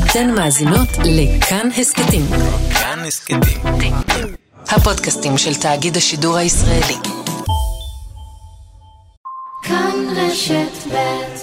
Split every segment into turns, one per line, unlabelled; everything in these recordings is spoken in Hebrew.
אתן מאזינות לכאן הסקטים.
כאן הסקטים.
הפודקאסטים של תאגיד השידור הישראלי.
כאן רשת ב'.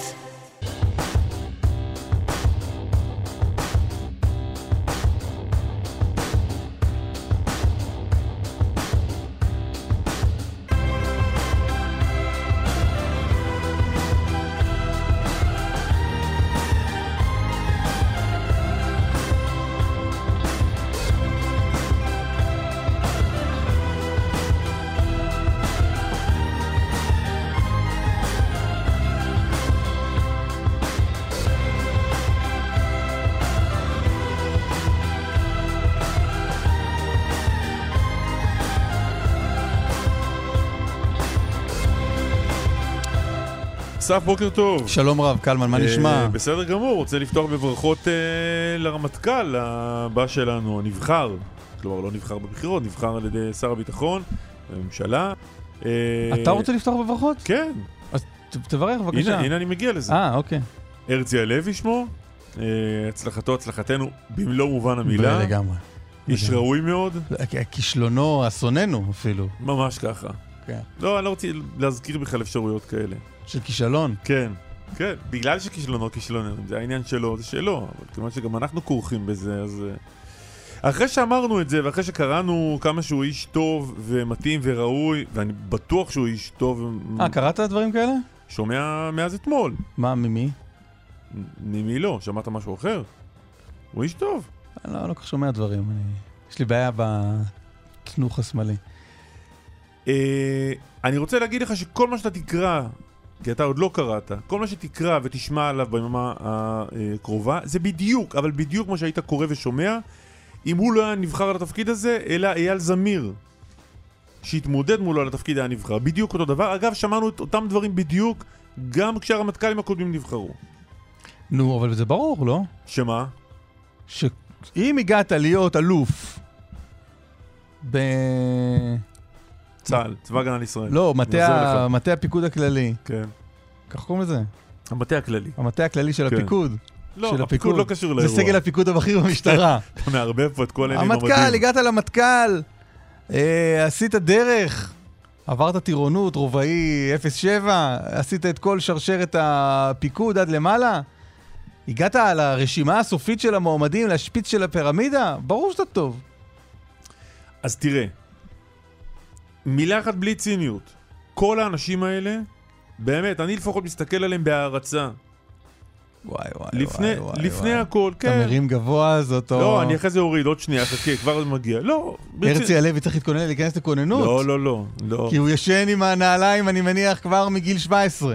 אסף, בוקר טוב.
שלום רב, קלמן, מה נשמע?
בסדר גמור, רוצה לפתוח בברכות לרמטכ"ל הבא שלנו, הנבחר. כלומר, לא נבחר בבחירות, נבחר על ידי שר הביטחון, הממשלה.
אתה רוצה לפתוח בברכות?
כן.
אז תברך בבקשה.
הנה אני מגיע לזה.
אוקיי.
הרצי הלוי שמו, הצלחתו, הצלחתנו, במלוא מובן המילה.
לגמרי.
איש ראוי מאוד.
כישלונו, אסוננו אפילו.
ממש ככה.
כן.
לא, אני לא רוצה להזכיר בכלל אפשרויות כאלה.
של כישלון?
כן, כן. בגלל שכישלונו, זה העניין שלו, זה שלו. אבל כמובן שגם אנחנו כורכים בזה, אז... אחרי שאמרנו את זה, ואחרי שקראנו כמה שהוא איש טוב ומתאים וראוי, ואני בטוח שהוא איש טוב...
קראת דברים כאלה?
שומע מאז אתמול.
מה, ממי?
ממי לא? שמעת משהו אחר? הוא איש טוב.
אני לא כך שומע דברים. יש לי בעיה בתנוך השמאלי.
אני רוצה להגיד לך שכל מה שאתה תקרא, כי אתה עוד לא קראת, כל מה שתקרא ותשמע עליו ביממה הקרובה, זה בדיוק, אבל בדיוק מה שהיית קורא ושומע, אם הוא לא היה נבחר על התפקיד הזה, אלא אייל זמיר, שהתמודד מולו על התפקיד היה נבחר. בדיוק אותו דבר. אגב, שמענו את אותם דברים בדיוק, גם כשהרמטכ"לים הקודמים נבחרו.
נו, אבל זה ברור, לא?
שמה?
שאם הגעת להיות אלוף
צה"ל, צבא הגנה לישראל.
לא, מטה הפיקוד הכללי.
כן.
כך קוראים לזה?
המטה הכללי.
המטה הכללי של הפיקוד.
לא, הפיקוד לא קשור לאירוע.
זה סגל הפיקוד הבכיר במשטרה.
אתה מערבב פה את כל העניינים המדהים.
המטכ"ל, הגעת למטכ"ל, עשית דרך, עברת טירונות, רובעי 07, עשית את כל שרשרת הפיקוד עד למעלה, הגעת על הרשימה הסופית של המועמדים, להשפיץ של הפירמידה, ברור שאתה טוב.
אז תראה, מילה אחת בלי ציניות. כל האנשים האלה, באמת, אני לפחות מסתכל עליהם בהערצה. לפני הכל, כן.
אתה מרים גבוה, זאת או...
לא, אני אחרי זה הוריד, עוד שנייה, חכה, כבר מגיע. לא.
הרצי הלוי צריך להיכנס לכוננות.
לא.
כי הוא ישן עם הנעליים, אני מניח, כבר מגיל 17.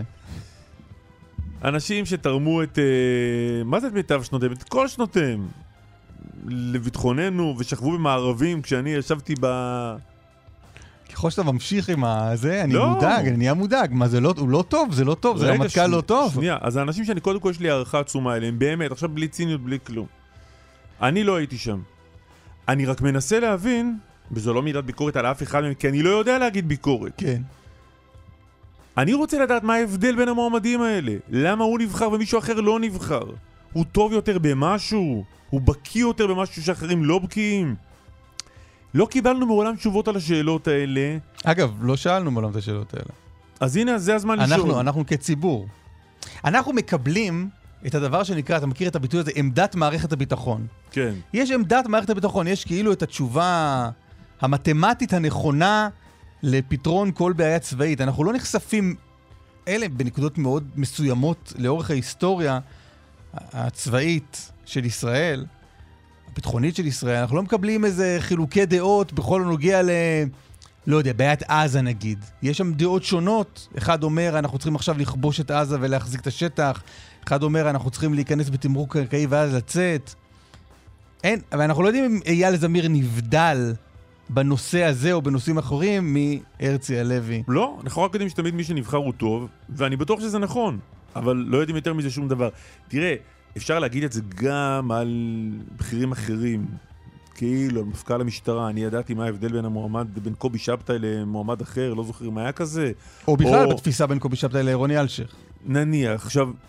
אנשים שתרמו את... מה זה את מיטב שנותיהם? את כל שנותיהם. לביטחוננו, ושכבו במערבים כשאני ישבתי
ככל שאתה ממשיך עם זה, אני מודאג, אני נהיה מודאג. מה, זה לא, הוא לא טוב, זה לא טוב, זה המטכ"ל לא טוב.
שנייה, אז האנשים שאני קודם כל יש לי הערכה עצומה אליהם, באמת, עכשיו בלי ציניות, בלי כלום. אני לא הייתי שם. אני רק מנסה להבין, וזו לא מידת ביקורת על אף אחד מהם, כי אני לא יודע להגיד ביקורת.
כן.
אני רוצה לדעת מה ההבדל בין המועמדים האלה. למה הוא נבחר ומישהו אחר לא נבחר? הוא טוב יותר במשהו? הוא בקיא יותר במשהו שאחרים לא בקיאים? לא קיבלנו מעולם תשובות על השאלות האלה.
אגב, לא שאלנו מעולם את השאלות האלה.
אז הנה, זה הזמן לשאול.
אנחנו כציבור. אנחנו מקבלים את הדבר שנקרא, אתה מכיר את הביטוי הזה, עמדת מערכת הביטחון.
כן.
יש עמדת מערכת הביטחון, יש כאילו את התשובה המתמטית הנכונה לפתרון כל בעיה צבאית. אנחנו לא נחשפים, אלה בנקודות מאוד מסוימות לאורך ההיסטוריה הצבאית של ישראל, הביטחונית של ישראל, אנחנו לא מקבלים איזה חילוקי דעות בכל הנוגע לא יודע, בעיית עזה נגיד. יש שם דעות שונות. אחד אומר, אנחנו צריכים עכשיו לכבוש את עזה ולהחזיק את השטח. אחד אומר, אנחנו צריכים להיכנס בתמרוק קרקעי ואז לצאת. אין, אבל אנחנו לא יודעים אם אייל זמיר נבדל בנושא הזה או בנושאים אחרים מהרצי הלוי.
לא, אנחנו רק יודעים שתמיד מי שנבחר הוא טוב, ואני בטוח שזה נכון, אבל לא יודעים יותר מזה שום דבר. תראה, אפשר להגיד את זה גם על בכירים אחרים. כאילו, על מפכ"ל המשטרה, אני ידעתי מה ההבדל בין המועמד, בין קובי שבתאי למועמד אחר, לא זוכר מה היה כזה.
או בכלל בתפיסה בין קובי שבתאי לרוני אלשיך.
נניח, עכשיו,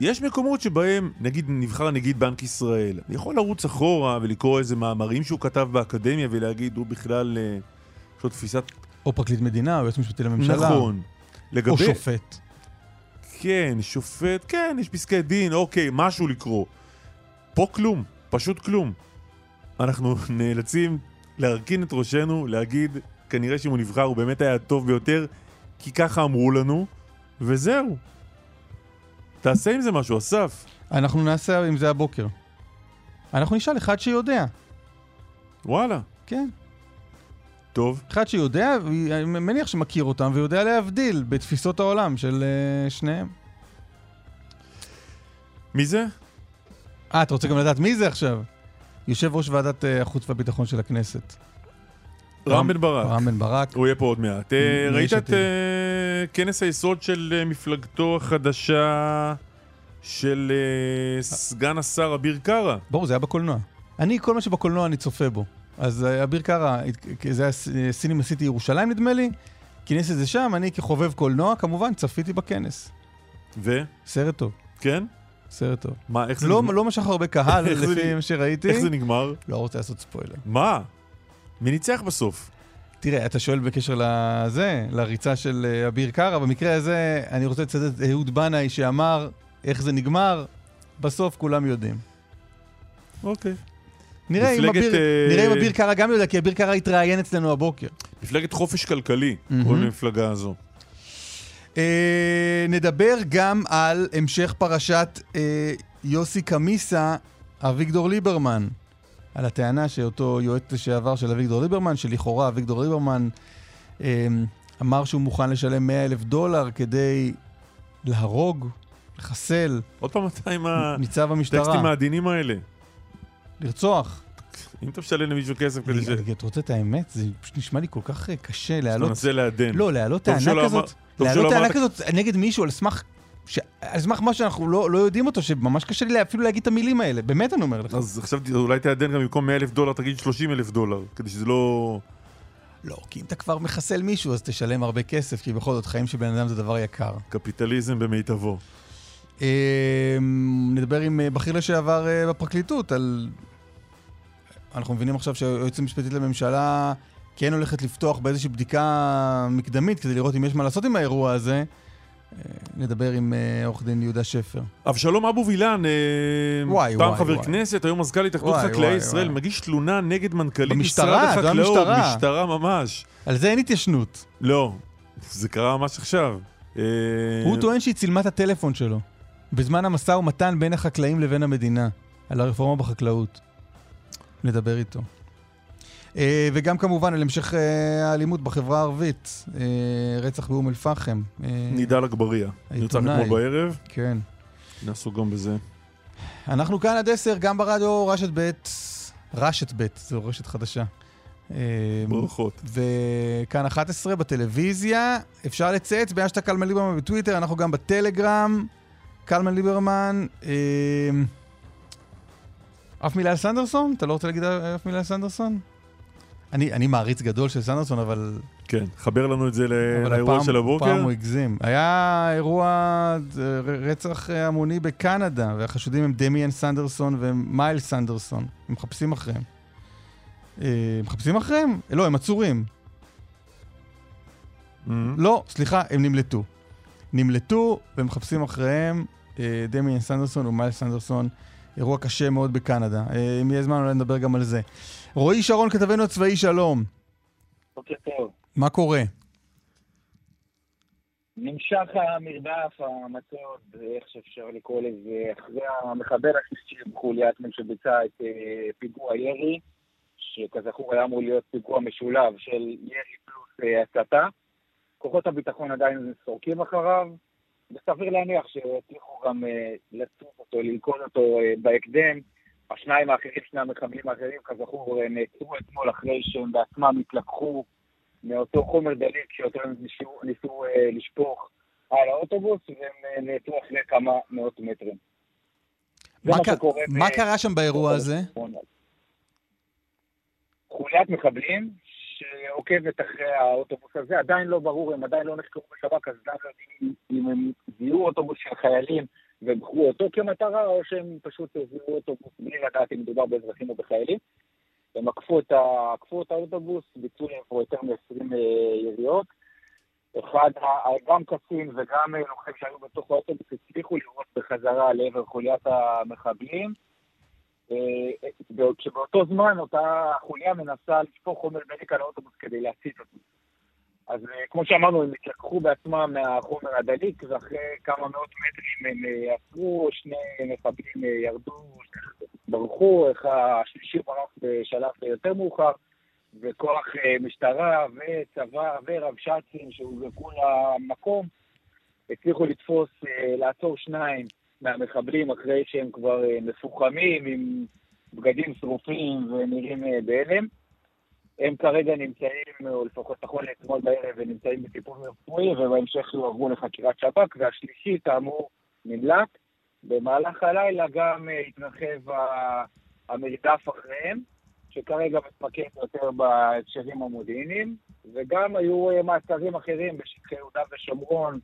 יש מקומות שבהם, נגיד, נבחר נגיד בנק ישראל. אני יכול לרוץ אחורה ולקרוא איזה מאמרים שהוא כתב באקדמיה ולהגיד, הוא בכלל, יש לו תפיסת...
או פרקליט מדינה, או יועץ משפטי לממשלה.
נכון.
או שופט.
כן, שופט, כן, יש פסקי דין, אוקיי, משהו לקרוא. פה כלום, פשוט כלום. אנחנו נאלצים להרכין את ראשנו, להגיד, כנראה שאם הוא נבחר הוא באמת היה הטוב ביותר, כי ככה אמרו לנו, וזהו. תעשה עם זה משהו, אסף. אנחנו
נעשה עם זה הבוקר. אנחנו נשאל אחד שיודע.
וואלה.
כן.
טוב.
אחד שיודע, אני מניח שמכיר אותם, ויודע להבדיל בתפיסות העולם של שניהם.
מי זה?
אתה רוצה גם לדעת מי זה עכשיו? יושב ראש ועדת החוץ והביטחון של הכנסת.
רם בן ברק.
רם בן ברק.
הוא יהיה פה עוד מעט. ראית את כנס היסוד של מפלגתו החדשה של סגן השר אביר קארה?
ברור, זה היה בקולנוע. כל מה שבקולנוע אני צופה בו. אז אביר קארה, זה היה סינמה סיטי ירושלים נדמה לי, כינס את זה שם, אני כחובב קולנוע, כמובן, צפיתי בכנס. סרט טוב.
כן?
סרט טוב.
מה, איך זה נגמר?
לא משך הרבה קהל, לפי מה שראיתי.
איך זה נגמר?
לא רוצה לעשות ספוילר.
מה? מי ניצח בסוף?
תראה, אתה שואל בקשר לריצה של אביר קארה, במקרה הזה אני רוצה לצטט את אהוד בנאי שאמר איך זה נגמר, בסוף כולם יודעים.
אוקיי.
נראה אם אביר קארה גם יודע, כי אביר קארה התראיין אצלנו הבוקר.
מפלגת חופש כלכלי, קוראים למפלגה הזו.
נדבר גם על המשך פרשת יוסי קמיסה, אביגדור ליברמן. על הטענה שאותו יועץ לשעבר של אביגדור ליברמן, שלכאורה אביגדור ליברמן אמר שהוא מוכן לשלם $100,000 כדי להרוג, לחסל.
עוד פעם אתה עם
ניצב המשטרה.
הטקסטים העדינים האלה.
לרצוח.
אם אתה משלם למישהו כסף כדי ש...
אתה רוצה את האמת? זה פשוט נשמע לי כל כך קשה להעלות...
אתה מנסה לעדן.
לא, להעלות טענה כזאת. להעלות טענה כזאת נגד מישהו על סמך מה שאנחנו לא יודעים אותו, שממש קשה לי אפילו להגיד את המילים האלה. באמת אני אומר לך.
אז עכשיו אולי תעדן גם במקום $100,000, תגיד $30,000, כדי שזה לא...
לא, כי אם אתה כבר מחסל מישהו, אז תשלם הרבה כסף, כי בכל זאת חיים של בן אדם זה דבר יקר.
קפיטליזם במיטבו.
נדבר עם בכיר לשעבר בפרקליטות על... אנחנו מבינים עכשיו שהיועצת המשפטית לממשלה כן הולכת לפתוח באיזושהי בדיקה מקדמית כדי לראות אם יש מה לעשות עם האירוע הזה. נדבר עם עורך דין יהודה שפר.
אבשלום אבו וילן, פעם חבר כנסת, היום מזכ"ל התאחדות חקלאי ישראל, מגיש תלונה נגד מנכ"לית משרד החקלאות. משטרה ממש.
על זה אין התיישנות.
לא, זה קרה ממש עכשיו.
הוא טוען שהיא צילמה את הטלפון שלו בזמן המשא ומתן בין החקלאים לבין המדינה על הרפורמה בחקלאות. נדבר איתו. וגם כמובן על המשך האלימות בחברה הערבית, רצח באום אל-פחם.
נידאל אגבריה. נרצח אתמול בערב.
כן.
נעסוק גם בזה.
אנחנו כאן עד 10, גם ברדיו רשת ב', זו רשת חדשה.
ברכות.
וכאן 11 בטלוויזיה. אפשר לצייץ בהשטג קלמן ליברמן בטוויטר, אנחנו גם בטלגרם. קלמן ליברמן. אף מילה על סנדרסון? אתה לא רוצה להגיד אף מילה על סנדרסון? אני מעריץ גדול של סנדרסון, אבל...
כן, חבר לנו את זה לאירוע של הבוקר.
פעם הוא הגזים. היה אירוע רצח המוני בקנדה, והחשודים הם דמיאן סנדרסון ומייל סנדרסון. הם מחפשים אחריהם. מחפשים אחריהם? לא, הם עצורים. לא, סליחה, הם נמלטו. נמלטו והם מחפשים אחריהם דמיאן סנדרסון ומייל סנדרסון. אירוע קשה מאוד בקנדה. אם יהיה זמן, אולי נדבר גם על זה. רועי שרון, כתבנו הצבאי, שלום.
בוקר טוב.
מה קורה?
נמשך המרדף, המצוד, איך שאפשר לקרוא לזה, אחרי המחבל השישי בחוליית שביצע את פיגוע ירי, שכזכור היה אמור להיות פיגוע משולב של ירי פלוס הצתה. כוחות הביטחון עדיין סורקים אחריו, וסביר להניח שהצליחו גם לצוף אותו, ללכוד אותו בהקדם. השניים האחרים, שני המחבלים האחרים, כזכור, נעצרו אתמול אחרי שהם בעצמם התלקחו מאותו חומר דליק שאותו הם ניסו לשפוך על האוטובוס, והם נעצרו אחרי כמה מאות מטרים.
מה קרה שם באירוע הזה?
חוליית מחבלים שעוקבת אחרי האוטובוס הזה, עדיין לא ברור, הם עדיין לא נחקרו בשב"כ, אז לא יודעים אם הם זיהו אוטובוס של חיילים ובחרו אותו כמטרה, או שהם פשוט הביאו אותו בלי לדעת אם מדובר באזרחים או בחיילים. הם עקפו את האוטובוס, ביצעו להם פה יותר מ-20 יריות. גם קצין וגם לוחם שהיו בתוך האוטובוס הצליחו לראות בחזרה לעבר חוליית המחבלים, כשבאותו זמן אותה חוליה מנסה לשפוך חומר דלק על האוטובוס כדי להצית אותו. אז כמו שאמרנו, הם התלקחו בעצמם מהחומר הדליק, ואחרי כמה מאות מטרים הם עצרו, שני מחבלים ירדו, ברחו, השלישי ברח בשלב יותר מאוחר, וכוח משטרה וצבא ורבש"צים שהוזעקו למקום, הצליחו לתפוס, לעצור שניים מהמחבלים אחרי שהם כבר מפוחמים עם בגדים שרופים ונראים בהלם. הם כרגע נמצאים, או לפחות נכון לאתמול בערב, ונמצאים בטיפול רפואי, ובהמשך יועברו לחקירת שב"כ, והשלישי כאמור נמלט. במהלך הלילה גם התרחב המרדף אחריהם, שכרגע מתמקד יותר בהקשרים המודיעיניים, וגם היו מעצרים אחרים בשטחי יהודה ושומרון,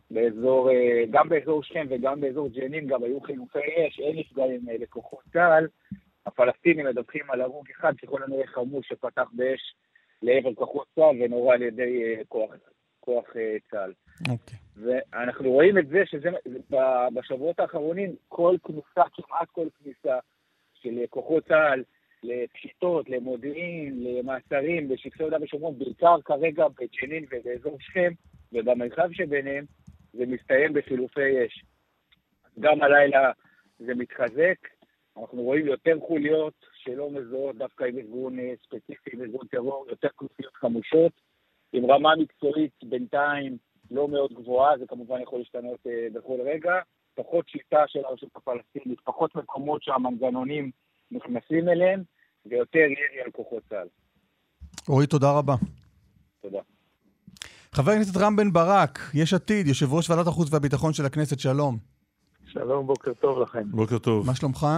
גם באזור שכם וגם באזור ג'נין, גם היו חילופי אש, אין נפגעים לכוחות צה"ל. הפלסטינים מדווחים על הרוג אחד, ככל הנראה חמוש שפתח באש לעבר כוחות צה"ל ונורא על ידי כוח צה"ל.
אוקיי.
ואנחנו רואים את זה בשבועות האחרונים, כמעט כל כניסה של כוחות צה"ל לפשיטות, למודיעין, למעצרים בשטחי יהודה ושומרון, בעיקר כרגע בג'נין ובאזור שכם ובמרחב שביניהם, זה מסתיים בחילופי אש. גם הלילה זה מתחזק, אנחנו רואים יותר חוליות שלא מזוהות דווקא עם ארגון ספציפי, עם ארגון טרור, יותר כנופיות חמושות, עם רמה מקצועית בינתיים לא מאוד גבוהה, זה כמובן יכול להשתנות בכל רגע, פחות שיטה של הרשות הפלסטינית, פחות מקומות שהמנגנונים נכנסים אליהם, ויותר ירי על כוחות צה"ל.
רועי, תודה רבה.
תודה.
חבר הכנסת רם בן ברק, יש עתיד, יושב ראש ועדת החוץ והביטחון של הכנסת, שלום.
שלום, בוקר טוב לכם.
בוקר טוב.
מה שלומך?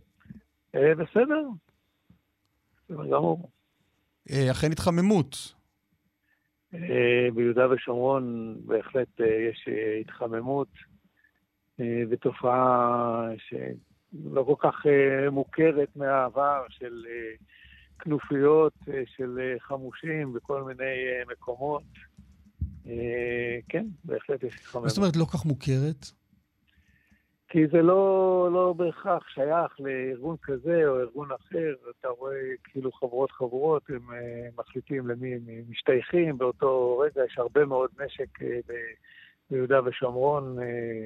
בסדר. בסדר גמור.
אכן התחממות.
ביהודה ושומרון בהחלט יש התחממות, ותופעה שלא כל כך מוכרת מהעבר של כנופיות, של חמושים בכל מיני מקומות. כן, בהחלט יש התחממות.
זאת אומרת לא כך מוכרת?
כי זה לא בהכרח שייך לארגון כזה או ארגון אחר. אתה רואה כאילו חברות, הם מחליטים למי הם משתייכים. באותו רגע יש הרבה מאוד נשק ביהודה ושומרון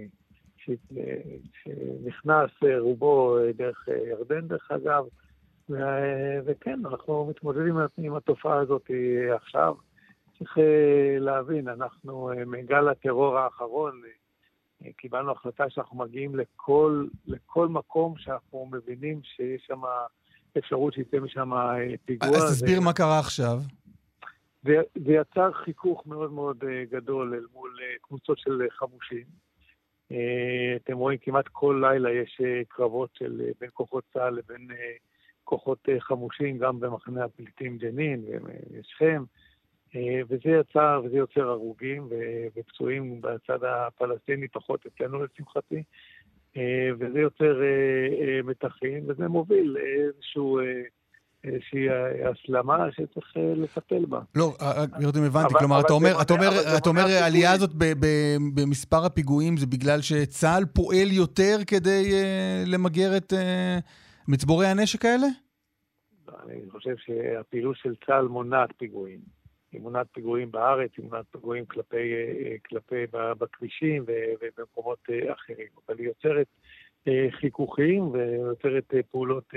שנכנס רובו דרך ירדן דרך אגב. וכן, אנחנו מתמודדים עם התופעה הזאת עכשיו. צריך להבין, אנחנו מגל הטרור האחרון, קיבלנו החלטה שאנחנו מגיעים לכל מקום שאנחנו מבינים שיש שם אפשרות שיצא משם פיגוע.
אז תסביר מה קרה עכשיו.
זה יצר חיכוך מאוד מאוד גדול אל מול קבוצות של חמושים. אתם רואים כמעט כל לילה יש קרבות בין כוחות צה"ל לבין כוחות חמושים, גם במחנה הפליטים ג'נין ושכם. וזה יוצר הרוגים ופצועים בצד הפלסטיני, פחות אצלנו לשמחתי, וזה יוצר מתחים, וזה מוביל איזושהי הסלמה שצריך לטפל בה.
לא, גרתם הבנתי, כלומר, אתה אומר העלייה הזאת במספר הפיגועים זה בגלל שצה"ל פועל יותר כדי למגר את מצבורי הנשק האלה?
אני חושב שהפעילות של צה"ל מונעת פיגועים. היא מונעת פיגועים בארץ, היא מונעת פיגועים כלפי בכבישים ובמקומות אחרים. אבל היא יוצרת חיכוכים ויוצרת פעולות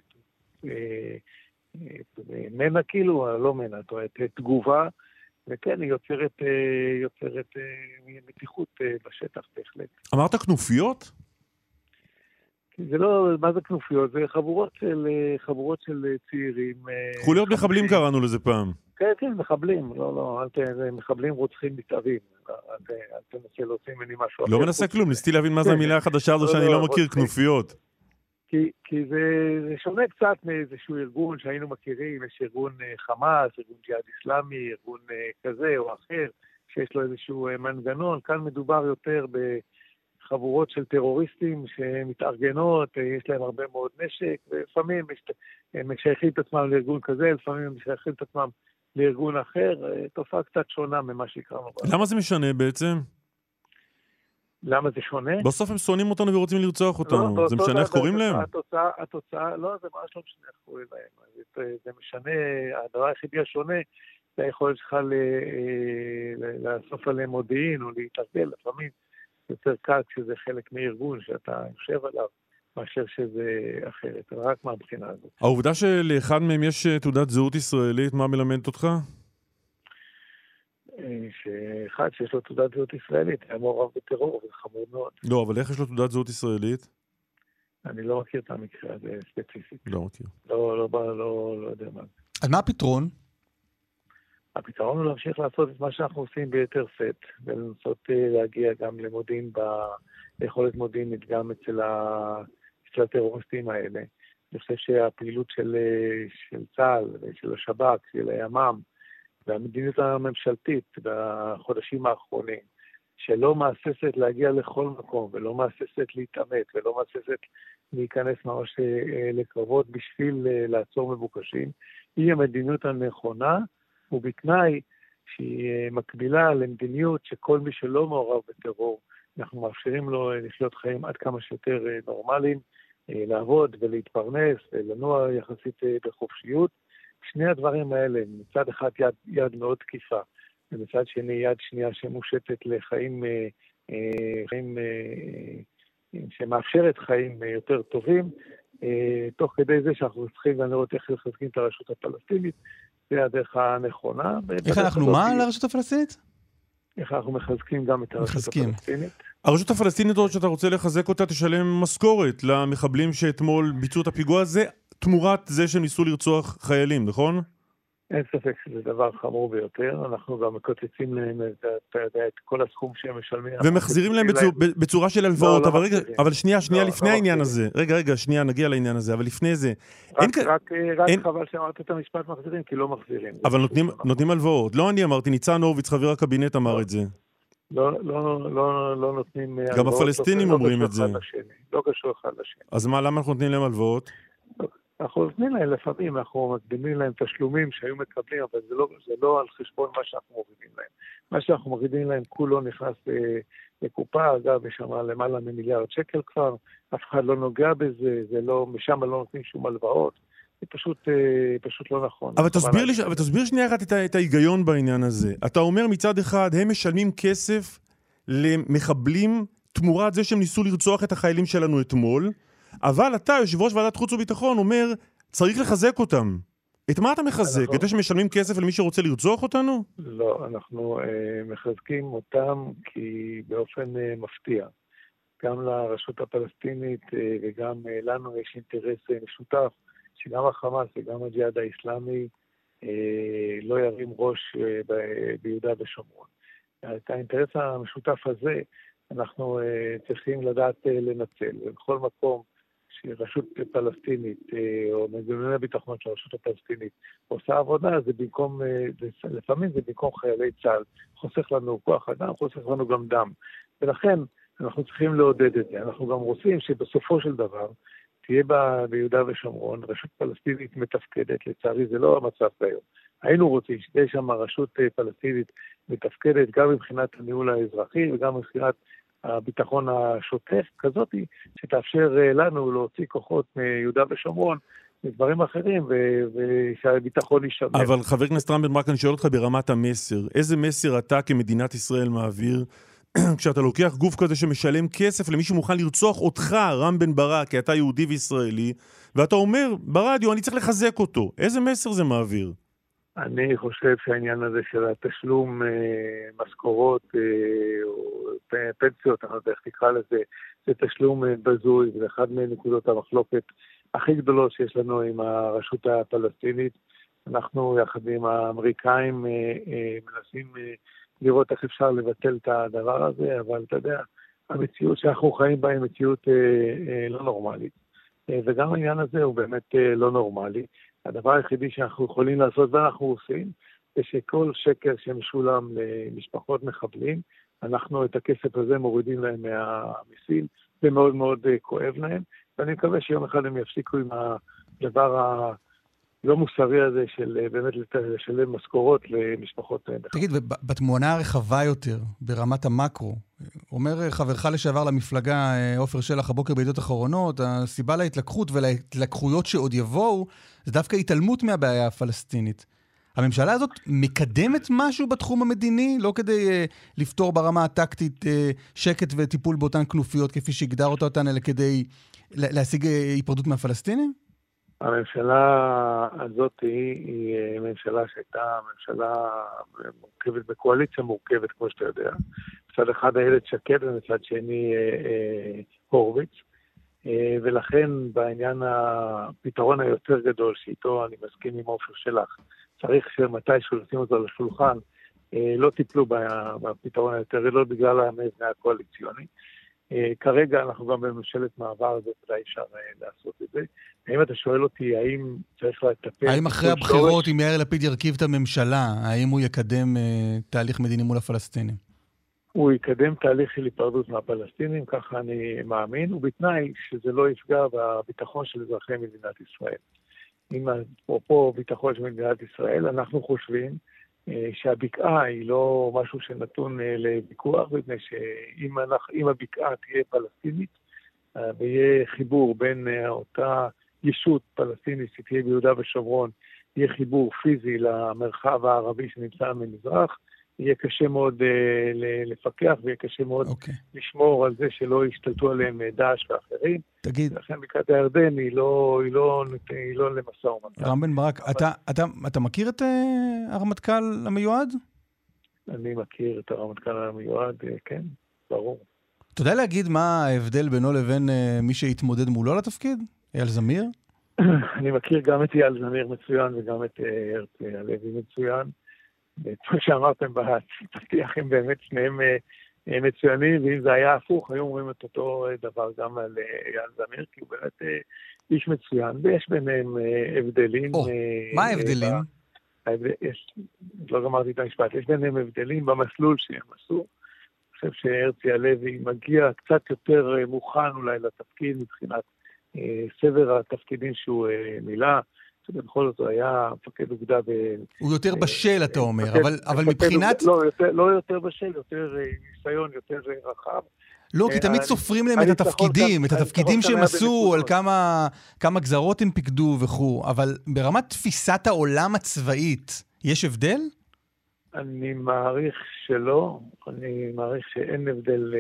מנע כאילו, לא מנע, זאת אומרת, תגובה, וכן, היא יוצרת מתיחות בשטח בהחלט.
אמרת כנופיות?
זה לא, מה זה כנופיות? זה חבורות של צעירים.
חוליות מחבלים קראנו לזה פעם.
כן, מחבלים. לא, זה מחבלים רוצחים מתאבים. אל תנסה להוציא ממני משהו.
לא מנסה כלום, ניסיתי להבין מה זה המילה החדשה הזו שאני לא מכיר, כנופיות.
כי זה שונה קצת מאיזשהו ארגון שהיינו מכירים, יש ארגון חמאס, ארגון ג'יהאד אסלאמי, ארגון כזה או אחר, שיש לו איזשהו מנגנון. כאן מדובר יותר חבורות של טרוריסטים שמתארגנות, יש להם הרבה מאוד נשק, ולפעמים הם משייכים את עצמם לארגון כזה, לפעמים הם משייכים את עצמם לארגון אחר, תופעה קצת שונה ממה שהכרנו.
למה זה משנה בעצם?
למה זה שונה?
בסוף הם שונאים אותנו ורוצים לרצוח אותנו.
לא,
זה משנה איך קוראים להם?
התוצאה, לא, זה ממש לא משנה איך קוראים להם. זה משנה, הדבר היחידי השונה, זה היכולת שלך לאסוף עליהם מודיעין או להתארגן, לפעמים יותר קל כשזה חלק מארגון שאתה יושב עליו, מאשר שזה אחרת, רק מהבחינה הזאת.
העובדה שלאחד מהם יש תעודת זהות ישראלית, מה מלמדת אותך?
שאחד שיש לו תעודת זהות ישראלית, היה מעורב בטרור, זה חמור מאוד.
לא, אבל איך יש לו תעודת זהות ישראלית?
אני לא מכיר את המקרה הזה ספציפית.
לא מכיר.
לא יודע מה.
אז מה הפתרון?
הפתרון הוא להמשיך לעשות את מה שאנחנו עושים ביתר שאת, ולנסות להגיע גם למודיעין, ביכולת מודיעינית גם אצל הטרוריסטים האלה. אני חושב שהפעילות של צה"ל ושל השב"כ, של הימ"מ, והמדיניות הממשלתית בחודשים האחרונים, שלא מאססת להגיע לכל מקום, ולא מאססת להתאמת, ולא מאססת להיכנס ממש לקרבות בשביל לעצור מבוקשים, היא המדיניות הנכונה, ובתנאי שהיא מקבילה למדיניות שכל מי שלא מעורב בטרור, אנחנו מאפשרים לו לחיות חיים עד כמה שיותר נורמליים, לעבוד ולהתפרנס, לנוע יחסית בחופשיות. שני הדברים האלה, מצד אחד יד מאוד תקיפה, ומצד שני יד שנייה שמושטת לחיים שמאפשרת חיים יותר טובים, תוך כדי זה שאנחנו צריכים גם לראות איך לחזקים את הרשות הפלסטינית, זה הדרך הנכונה.
איך אנחנו מה על הרשות הפלסטינית?
איך אנחנו מחזקים גם את הרשות הפלסטינית.
הרשות הפלסטינית עוד שאתה רוצה לחזק אותה, תשלם משכורת למחבלים שאתמול ביצעו את הפיגוע הזה, תמורת זה שהם ניסו לרצוח חיילים, נכון?
אין ספק שזה דבר חמור ביותר, אנחנו גם מקוצצים להם את כל הסכום שהם משלמים.
ומחזירים להם בצורה של הלוואות, אבל שנייה, לפני העניין הזה, רגע, שנייה, נגיע לעניין הזה, אבל לפני זה...
רק חבל שאמרת את המשפט מחזירים, כי לא מחזירים.
אבל נותנים הלוואות, לא אני אמרתי, ניצן הורוביץ, חבר הקבינט אמר את זה.
לא נותנים הלוואות.
גם הפלסטינים אומרים את זה.
לא קשור אחד לשני.
אז מה, למה אנחנו נותנים להם הלוואות?
אנחנו נותנים להם לפעמים, אנחנו מקדימים להם תשלומים שהיו מקבלים, אבל זה לא על חשבון מה שאנחנו מורידים להם. מה שאנחנו מורידים להם כולו נכנס לקופה, אגב, יש שם למעלה ממיליארד שקל כבר, אף אחד לא נוגע בזה, משם לא נותנים שום הלוואות, זה פשוט לא נכון.
אבל תסביר שנייה אחת את ההיגיון בעניין הזה. אתה אומר מצד אחד, הם משלמים כסף למחבלים תמורת זה שהם ניסו לרצוח את החיילים שלנו אתמול, אבל אתה, יושב ראש ועדת חוץ וביטחון, אומר, צריך לחזק אותם. את מה אתה מחזק? את זה שמשלמים כסף למי שרוצה לרצוח אותנו?
לא, אנחנו מחזקים אותם כי באופן מפתיע. גם לרשות הפלסטינית וגם לנו יש אינטרס משותף, שגם החמאס וגם הג'יהאד האסלאמי לא ירים ראש ביהודה ושומרון. את האינטרס המשותף הזה אנחנו צריכים לדעת לנצל. ובכל מקום שרשות פלסטינית או מנגנוני הביטחון של הרשות הפלסטינית עושה עבודה, לפעמים זה במקום חיילי צה"ל. חוסך לנו כוח אדם, חוסך לנו גם דם. ולכן אנחנו צריכים לעודד את זה. אנחנו גם רוצים שבסופו של דבר תהיה ביהודה ושומרון רשות פלסטינית מתפקדת. לצערי זה לא המצב היום. היינו רוצים שתהיה שם רשות פלסטינית מתפקדת גם מבחינת הניהול האזרחי וגם מבחינת הביטחון השוטף כזאת שתאפשר לנו להוציא כוחות מיהודה ושומרון לדברים אחרים ושהביטחון יישמר.
אבל חבר הכנסת רם בן ברק, אני שואל אותך ברמת המסר. איזה מסר אתה כמדינת ישראל מעביר כשאתה לוקח גוף כזה שמשלם כסף למי שמוכן לרצוח אותך, רם בן ברק, כי אתה יהודי וישראלי, ואתה אומר ברדיו, אני צריך לחזק אותו. איזה מסר זה מעביר?
אני חושב שהעניין הזה של התשלום משכורות או פנסיות, אני לא יודע איך תקרא לזה, זה תשלום בזוי, זה אחד מנקודות המחלוקת הכי גדולות שיש לנו עם הרשות הפלסטינית. אנחנו יחד עם האמריקאים מנסים לראות איך אפשר לבטל את הדבר הזה, אבל אתה יודע, המציאות שאנחנו חיים בה היא מציאות לא נורמלית. וגם העניין הזה הוא באמת לא נורמלי. הדבר היחידי שאנחנו יכולים לעשות ואנחנו עושים, זה שכל שקל שמשולם למשפחות מחבלים, אנחנו את הכסף הזה מורידים להם מהמיסים, זה מאוד מאוד כואב להם, ואני מקווה שיום אחד הם יפסיקו עם הדבר לא מוסרי הזה של באמת לשלם משכורות למשפחות.
תגיד, בתמונה הרחבה יותר, ברמת המקרו, אומר חברך לשעבר למפלגה, עופר שלח הבוקר בידיעות אחרונות, הסיבה להתלקחות ולהתלקחויות שעוד יבואו, זה דווקא התעלמות מהבעיה הפלסטינית. הממשלה הזאת מקדמת משהו בתחום המדיני, לא כדי לפתור ברמה הטקטית שקט וטיפול באותן כנופיות, כפי שהגדר אותן, אלא כדי להשיג היפרדות מהפלסטינים? הממשלה
הזאת היא ממשלה שהייתה ממשלה מורכבת בקואליציה מורכבת, כמו שאתה יודע. מצד אחד איילת שקד ומצד שני הורוביץ. ולכן בעניין הפתרון היותר גדול, שאיתו אני מסכים עם עופר שלח, צריך שמתי שולטים אותו על השולחן, לא טיפלו בפתרון היותר גדול בגלל המבנה הקואליציוני. כרגע אנחנו גם בממשלת מעבר, זה ודאי אפשר לעשות את זה. האם אתה שואל אותי, האם צריך לטפל... האם אחרי
הבחירות, אם יאיר לפיד ירכיב את הממשלה, האם הוא יקדם תהליך מדיני מול הפלסטינים?
הוא יקדם תהליך של היפרדות מהפלסטינים, ככה אני מאמין, ובתנאי שזה לא יפגע בביטחון של אזרחי מדינת ישראל. אם אפרופו ביטחון של מדינת ישראל, אנחנו חושבים שהבקעה היא לא משהו שנתון לוויכוח, מפני שאם הבקעה תהיה פלסטינית, ויהיה חיבור בין אותה ישות פלסטינית שתהיה ביהודה ושומרון, יהיה חיבור פיזי למרחב הערבי שנמצא ממזרח, יהיה קשה מאוד לפקח, ויהיה קשה מאוד לשמור על זה שלא ישתלטו עליהם דאעש ואחרים.
תגיד.
לכן בקעת הירדן היא לא למשא ומתן.
רם בן ברק, אתה מכיר את הרמטכ"ל המיועד?
אני מכיר את הרמטכ"ל המיועד, כן, ברור.
אתה יודע להגיד מה ההבדל בינו לבין מי שהתמודד מולו לתפקיד? אייל זמיר?
אני מכיר גם את אייל זמיר מצוין וגם את הרצי הלוי מצוין. כמו שאמרתם בפתיח, הם באמת שניהם מצוינים, ואם זה היה הפוך, היו אומרים את אותו דבר גם על אייל זמיר, כי הוא באמת איש מצוין, ויש ביניהם הבדלים.
מה ההבדלים?
לא גמרתי את המשפט, יש ביניהם הבדלים במסלול שהם עשו. אני חושב שהרצי הלוי מגיע קצת יותר מוכן אולי לתפקיד מבחינת סבר התפקידים שהוא מילא, שבכל זאת היה מפקד אוגדה
הוא יותר בשל, אתה אומר, אבל מבחינת...
לא יותר בשל, יותר ניסיון, יותר רחב.
לא, כי תמיד סופרים להם את התפקידים שהם עשו, על כמה גזרות הם פיקדו וכו', אבל ברמת תפיסת העולם הצבאית, יש הבדל?
אני מעריך שלא, אני מעריך שאין הבדל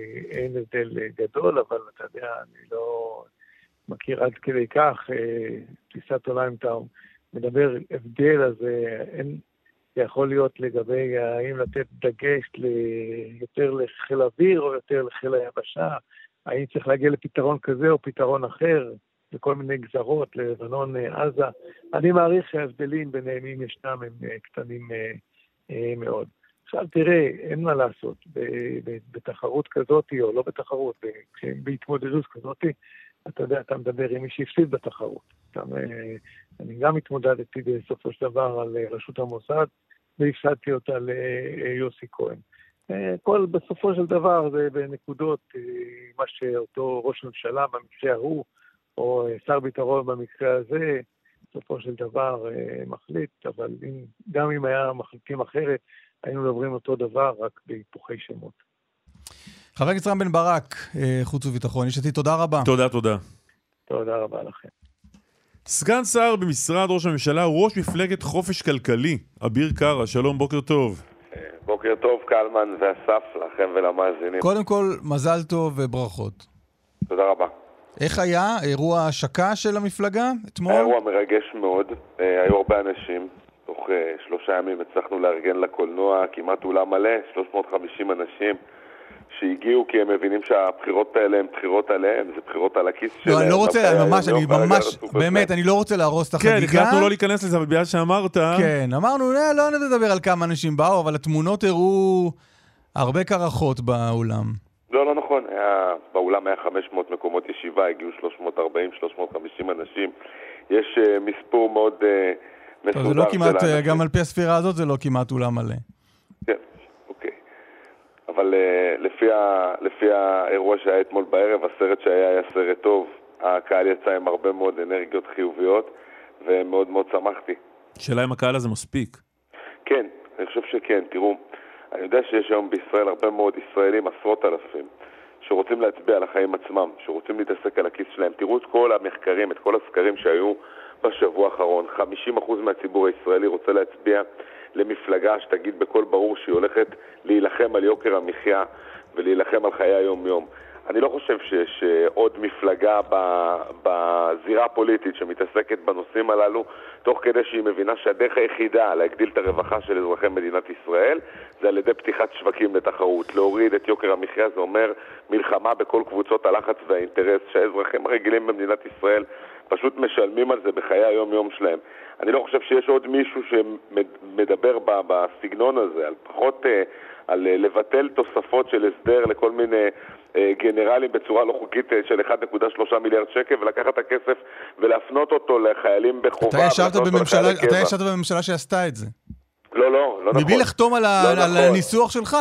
גדול, אבל אתה יודע, אני לא... מכיר עד כדי כך, תפיסת עולם, אתה מדבר הבדל, אז זה יכול להיות לגבי האם לתת דגש יותר לחיל אוויר או יותר לחיל היבשה, האם צריך להגיע לפתרון כזה או פתרון אחר, לכל מיני גזרות, לבנון, עזה. אני מעריך שההבדלים ביניהם אם ישנם הם קטנים מאוד. עכשיו תראה, אין מה לעשות, בתחרות כזאת או לא בתחרות, בהתמודדות כזאת, אתה יודע, אתה מדבר עם מי שהפסיד בתחרות. אני גם התמודדתי בסופו של דבר על רשות המוסד, והפסדתי אותה ליוסי כהן. בסופו של דבר זה בנקודות, מה שאותו ראש ממשלה במקרה ההוא, או שר ביטחון במקרה הזה, בסופו של דבר מחליט, אבל גם אם היה מחליטים אחרת, היינו מדברים אותו דבר, רק בהיפוכי שמות.
חבר הכנסת רם בן ברק, חוץ וביטחון, יש עתיד, תודה רבה.
תודה.
תודה רבה לכם.
סגן שר במשרד ראש הממשלה, ראש מפלגת חופש כלכלי, אביר קארה, שלום, בוקר טוב.
בוקר טוב, קלמן ואסף, לכם ולמאזינים.
קודם כל, מזל טוב וברכות.
תודה רבה.
איך היה אירוע השקה של המפלגה אתמול?
אירוע מרגש מאוד, היו הרבה אנשים. תוך 3 ימים הצלחנו לארגן לקולנוע כמעט אולם מלא, 350 אנשים. שהגיעו כי הם מבינים שהבחירות האלה הן בחירות עליהם, זה בחירות על הכיס שלהם.
לא, אני לא רוצה, ממש, באמת, אני לא רוצה להרוס את החגיגה.
כן, החלטנו לא להיכנס לזה, אבל בגלל שאמרת...
כן, אמרנו, לא נדבר על כמה אנשים באו, אבל התמונות הראו הרבה קרחות באולם.
לא נכון, באולם היה 500 מקומות ישיבה, הגיעו 340-350 אנשים. יש מספור מאוד מסודר.
זה לא כמעט, גם על פי הספירה הזאת זה לא כמעט אולם מלא.
כן. אבל לפי האירוע שהיה אתמול בערב, הסרט שהיה סרט טוב. הקהל יצא עם הרבה מאוד אנרגיות חיוביות, ומאוד מאוד שמחתי.
שאלה אם הקהל הזה מספיק.
כן, אני חושב שכן. תראו, אני יודע שיש היום בישראל הרבה מאוד ישראלים, עשרות אלפים, שרוצים להצביע על החיים עצמם, שרוצים להתעסק על הכיס שלהם. תראו את כל המחקרים, את כל הסקרים שהיו בשבוע האחרון. 50% מהציבור הישראלי רוצה להצביע למפלגה שתגיד בכל ברור שהיא הולכת להילחם על יוקר המחיה ולהילחם על חיי היום-יום. אני לא חושב שיש עוד מפלגה בזירה הפוליטית שמתעסקת בנושאים הללו, תוך כדי שהיא מבינה שהדרך היחידה להגדיל את הרווחה של אזרחי מדינת ישראל זה על ידי פתיחת שווקים לתחרות. להוריד את יוקר המחיה זה אומר מלחמה בכל קבוצות הלחץ והאינטרס שהאזרחים הרגילים במדינת ישראל פשוט משלמים על זה בחיי היום-יום שלהם. אני לא חושב שיש עוד מישהו שמדבר בסגנון הזה, על פחות על לבטל תוספות של הסדר לכל מיני גנרלים בצורה לא חוקית של 1.3 מיליארד שקל, ולקחת את הכסף ולהפנות אותו לחיילים בחובה.
אתה ישבת בממשלה שעשתה את זה.
לא נכון.
מבלי לחתום על הניסוח שלך.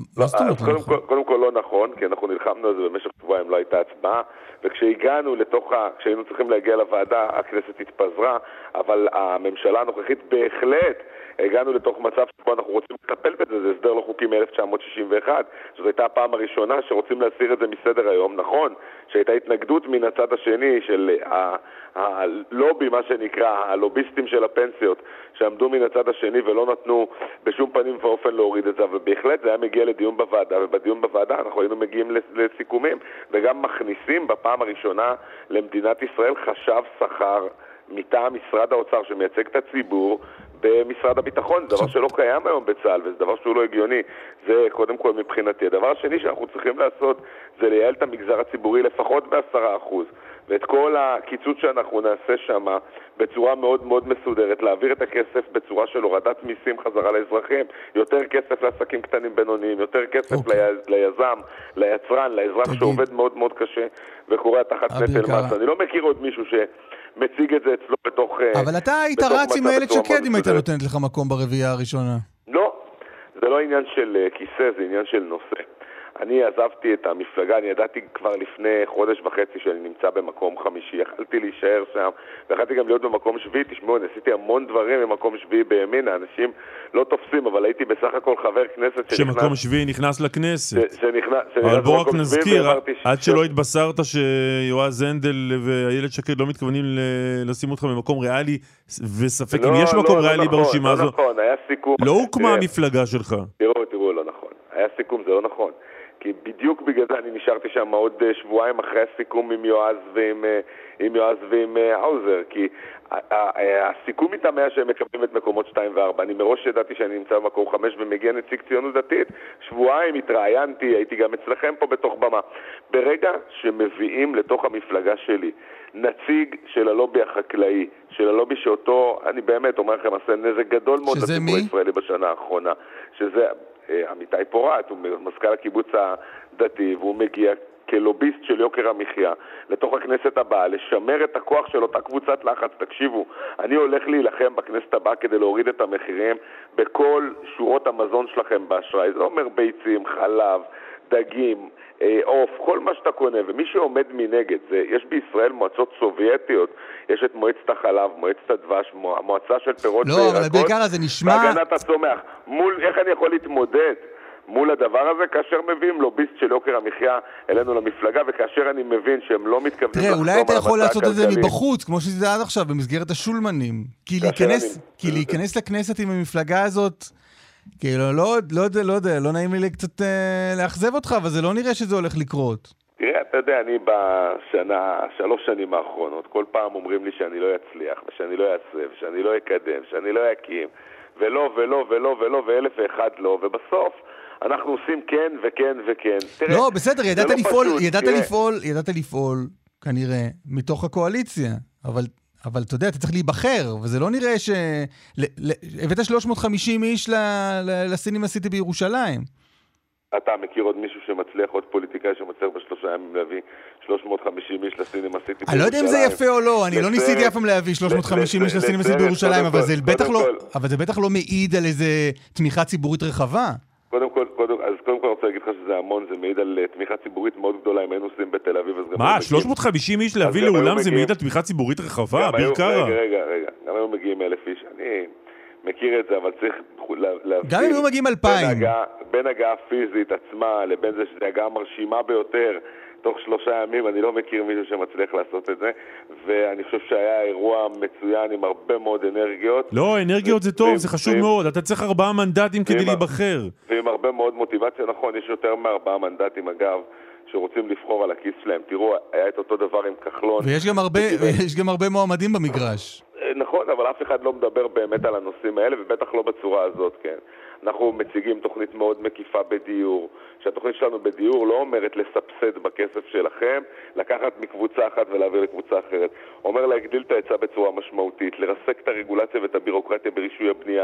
קודם כל לא נכון, כי אנחנו נלחמנו על זה במשך שבועיים, לא הייתה הצבעה, וכשהגענו כשהיינו צריכים להגיע לוועדה, הכנסת התפזרה, אבל הממשלה הנוכחית בהחלט הגענו לתוך מצב שבו אנחנו רוצים לטפל בזה, זה הסדר לא חוקי מ-1961, שזו הייתה הפעם הראשונה שרוצים להסיר את זה מסדר היום. נכון שהייתה התנגדות מן הצד השני של הלובי, מה שנקרא, הלוביסטים של הפנסיות, שעמדו מן הצד השני ולא נתנו בשום פנים ואופן להוריד את זה, ובהחלט זה היה מגיע לדיון בוועדה, ובדיון בוועדה אנחנו היינו מגיעים לסיכומים, וגם מכניסים בפעם הראשונה למדינת ישראל חשב שכר מטעם משרד האוצר שמייצג את הציבור במשרד הביטחון. זה דבר שלא קיים היום בצה"ל, וזה דבר שהוא לא הגיוני. זה קודם כל מבחינתי. הדבר השני שאנחנו צריכים לעשות זה לייעל את המגזר הציבורי לפחות ב10%, ואת כל הקיצוץ שאנחנו נעשה שם בצורה מאוד מאוד מסודרת, להעביר את הכסף בצורה של הורדת מיסים חזרה לאזרחים, יותר כסף לעסקים קטנים בינוניים, יותר כסף ליזם, ליצרן, לאזרח שעובד מאוד מאוד קשה וקורא תחת נטל מס. אני לא מכיר עוד מישהו מציג את זה אצלו בתוך...
אבל אתה היית רץ עם הילד שקד אם היית נותנת לך מקום ברביעייה הראשונה.
לא, זה לא עניין של כיסא, זה עניין של נושא. אני עזבתי את המפלגה, אני ידעתי כבר לפני חודש וחצי שאני נמצא במקום חמישי, יכלתי להישאר שם, ויכלתי גם להיות במקום שביעי. תשמעו, עשיתי המון דברים במקום שביעי בימין, האנשים לא תופסים, אבל הייתי בסך הכל חבר כנסת
שמקום שביעי נכנס לכנסת. אבל בוא רק נזכיר, עד שלא התבשרת שיועז הנדל ואיילת שקד לא מתכוונים לשים אותך במקום ריאלי, וספק אם יש מקום ריאלי ברשימה הזו.
לא נכון, היה סיכום.
לא הוקמה המפלגה שלך.
תראו, לא נכון. היה סיכום, זה לא נכון. כי בדיוק בגלל זה אני נשארתי שם עוד שבועיים אחרי הסיכום עם יועז ועם האוזר, כי הסיכום איתם היה שהם מקבלים את מקומות 2 ו-4. אני מראש ידעתי שאני נמצא במקום 5 ומגיע נציג ציונות דתית. שבועיים התראיינתי, הייתי גם אצלכם פה בתוך במה. ברגע שמביאים לתוך המפלגה שלי נציג של הלובי החקלאי, של הלובי שאותו, אני באמת אומר לכם, עשה נזק גדול מאוד לציבור הישראלי בשנה האחרונה, שזה עמיתי פורט, הוא מזכ"ל הקיבוץ הדתי, והוא מגיע כלוביסט של יוקר המחיה לתוך הכנסת הבאה, לשמר את הכוח של אותה קבוצת לחץ. תקשיבו, אני הולך להילחם בכנסת הבאה כדי להוריד את המחירים בכל שורות המזון שלכם באשראי. זה אומר ביצים, חלב, דגים, עוף, כל מה שאתה קונה, ומי שעומד מנגד, יש בישראל מועצות סובייטיות, יש את מועצת החלב, מועצת הדבש, המועצה של פירות
וירקות,
והגנת הצומח. איך אני יכול להתמודד מול הדבר הזה כאשר מביאים לוביסט של יוקר המחיה אלינו למפלגה, וכאשר אני מבין שהם לא מתכוונים
לחתום על המצע הכלכלי. אולי אתה יכול לעשות את זה מבחוץ, כמו שזה עד עכשיו, במסגרת השולמנים. כי להיכנס לכנסת עם המפלגה הזאת, כאילו, לא נעים לי קצת לאכזב אותך, אבל זה לא נראה שזה הולך לקרות.
תראה, אתה יודע, אני בשלוש שנים האחרונות, כל פעם אומרים לי שאני לא אצליח, ושאני לא אעשה, ושאני לא אקדם, שאני לא אקים, ולא, ואלף ואחד לא, ובסוף אנחנו עושים כן וכן וכן.
לא, בסדר, ידעת לפעול, כנראה, מתוך הקואליציה, אבל אתה יודע, אתה צריך להיבחר, וזה לא נראה הבאת 350 איש לסינמה סיטי בירושלים.
אתה מכיר עוד מישהו שמצליח, עוד פוליטיקאי שמצליח ב3 ימים להביא 350 איש לסינמה סיטי בירושלים?
אני לא יודע אם זה יפה או לא, אני לא ניסיתי אף פעם להביא 350 איש לסינמה סיטי בירושלים, אבל זה בטח לא מעיד על איזה תמיכה ציבורית רחבה.
קודם כל אני רוצה להגיד לך שזה המון, זה מעיד על תמיכה ציבורית מאוד גדולה, אם היינו עושים בתל אביב, אז גם...
מה, 350 איש להביא לאולם זה מעיד על תמיכה ציבורית רחבה? אביר קארה.
רגע, גם היו מגיעים 1,000 איש, אני מכיר את זה, אבל צריך להבדיל...
גם אם היו מגיעים 2,000.
בין הגעה פיזית עצמה, לבין זה שזה הגעה מרשימה ביותר, תוך 3 ימים, אני לא מכיר מישהו שמצליח לעשות את זה, ואני חושב שהיה אירוע מצוין עם הרבה מאוד אנרגיות.
לא, אנרגיות זה טוב, זה חשוב מאוד, אתה צריך 4 מנדטים כדי להיבחר.
ועם הרבה מאוד מוטיבציה, נכון, יש יותר מ4 מנדטים אגב, שרוצים לבחור על הכיס שלהם. תראו, היה את אותו דבר עם כחלון.
ויש גם הרבה מועמדים במגרש.
נכון, אבל אף אחד לא מדבר באמת על הנושאים האלה, ובטח לא בצורה הזאת, כן. אנחנו מציגים תוכנית מאוד מקיפה בדיור, שהתוכנית שלנו בדיור לא אומרת לסבסד בכסף שלכם, לקחת מקבוצה אחת ולהעביר לקבוצה אחרת. אומר להגדיל את ההיצע בצורה משמעותית, לרסק את הרגולציה ואת הבירוקרטיה ברישוי הבנייה,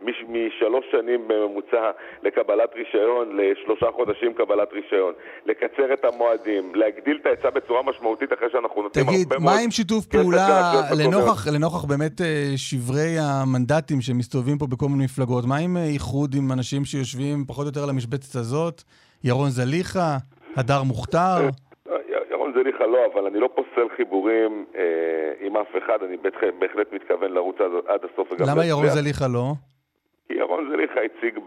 מ3 שנים בממוצע לקבלת רישיון, ל3 חודשים קבלת רישיון, לקצר את המועדים, להגדיל את ההיצע בצורה משמעותית אחרי שאנחנו נותנים הרבה מאוד...
תגיד, מה עם שיתוף פעולה לנוכח באמת שברי המנדטים שמסתובבים פה בכל מיני מפלגות? מה עם איחוד עם אנשים שיושבים פחות או יותר על המשבצת הזאת? ירון זליחה, הדר מוכתר?
ירון זליחה לא, אבל אני לא פוסל חיבורים עם אף אחד, אני בהחלט מתכוון לרוץ עד הסוף.
למה ירון זליחה לא?
כי ירון זליחה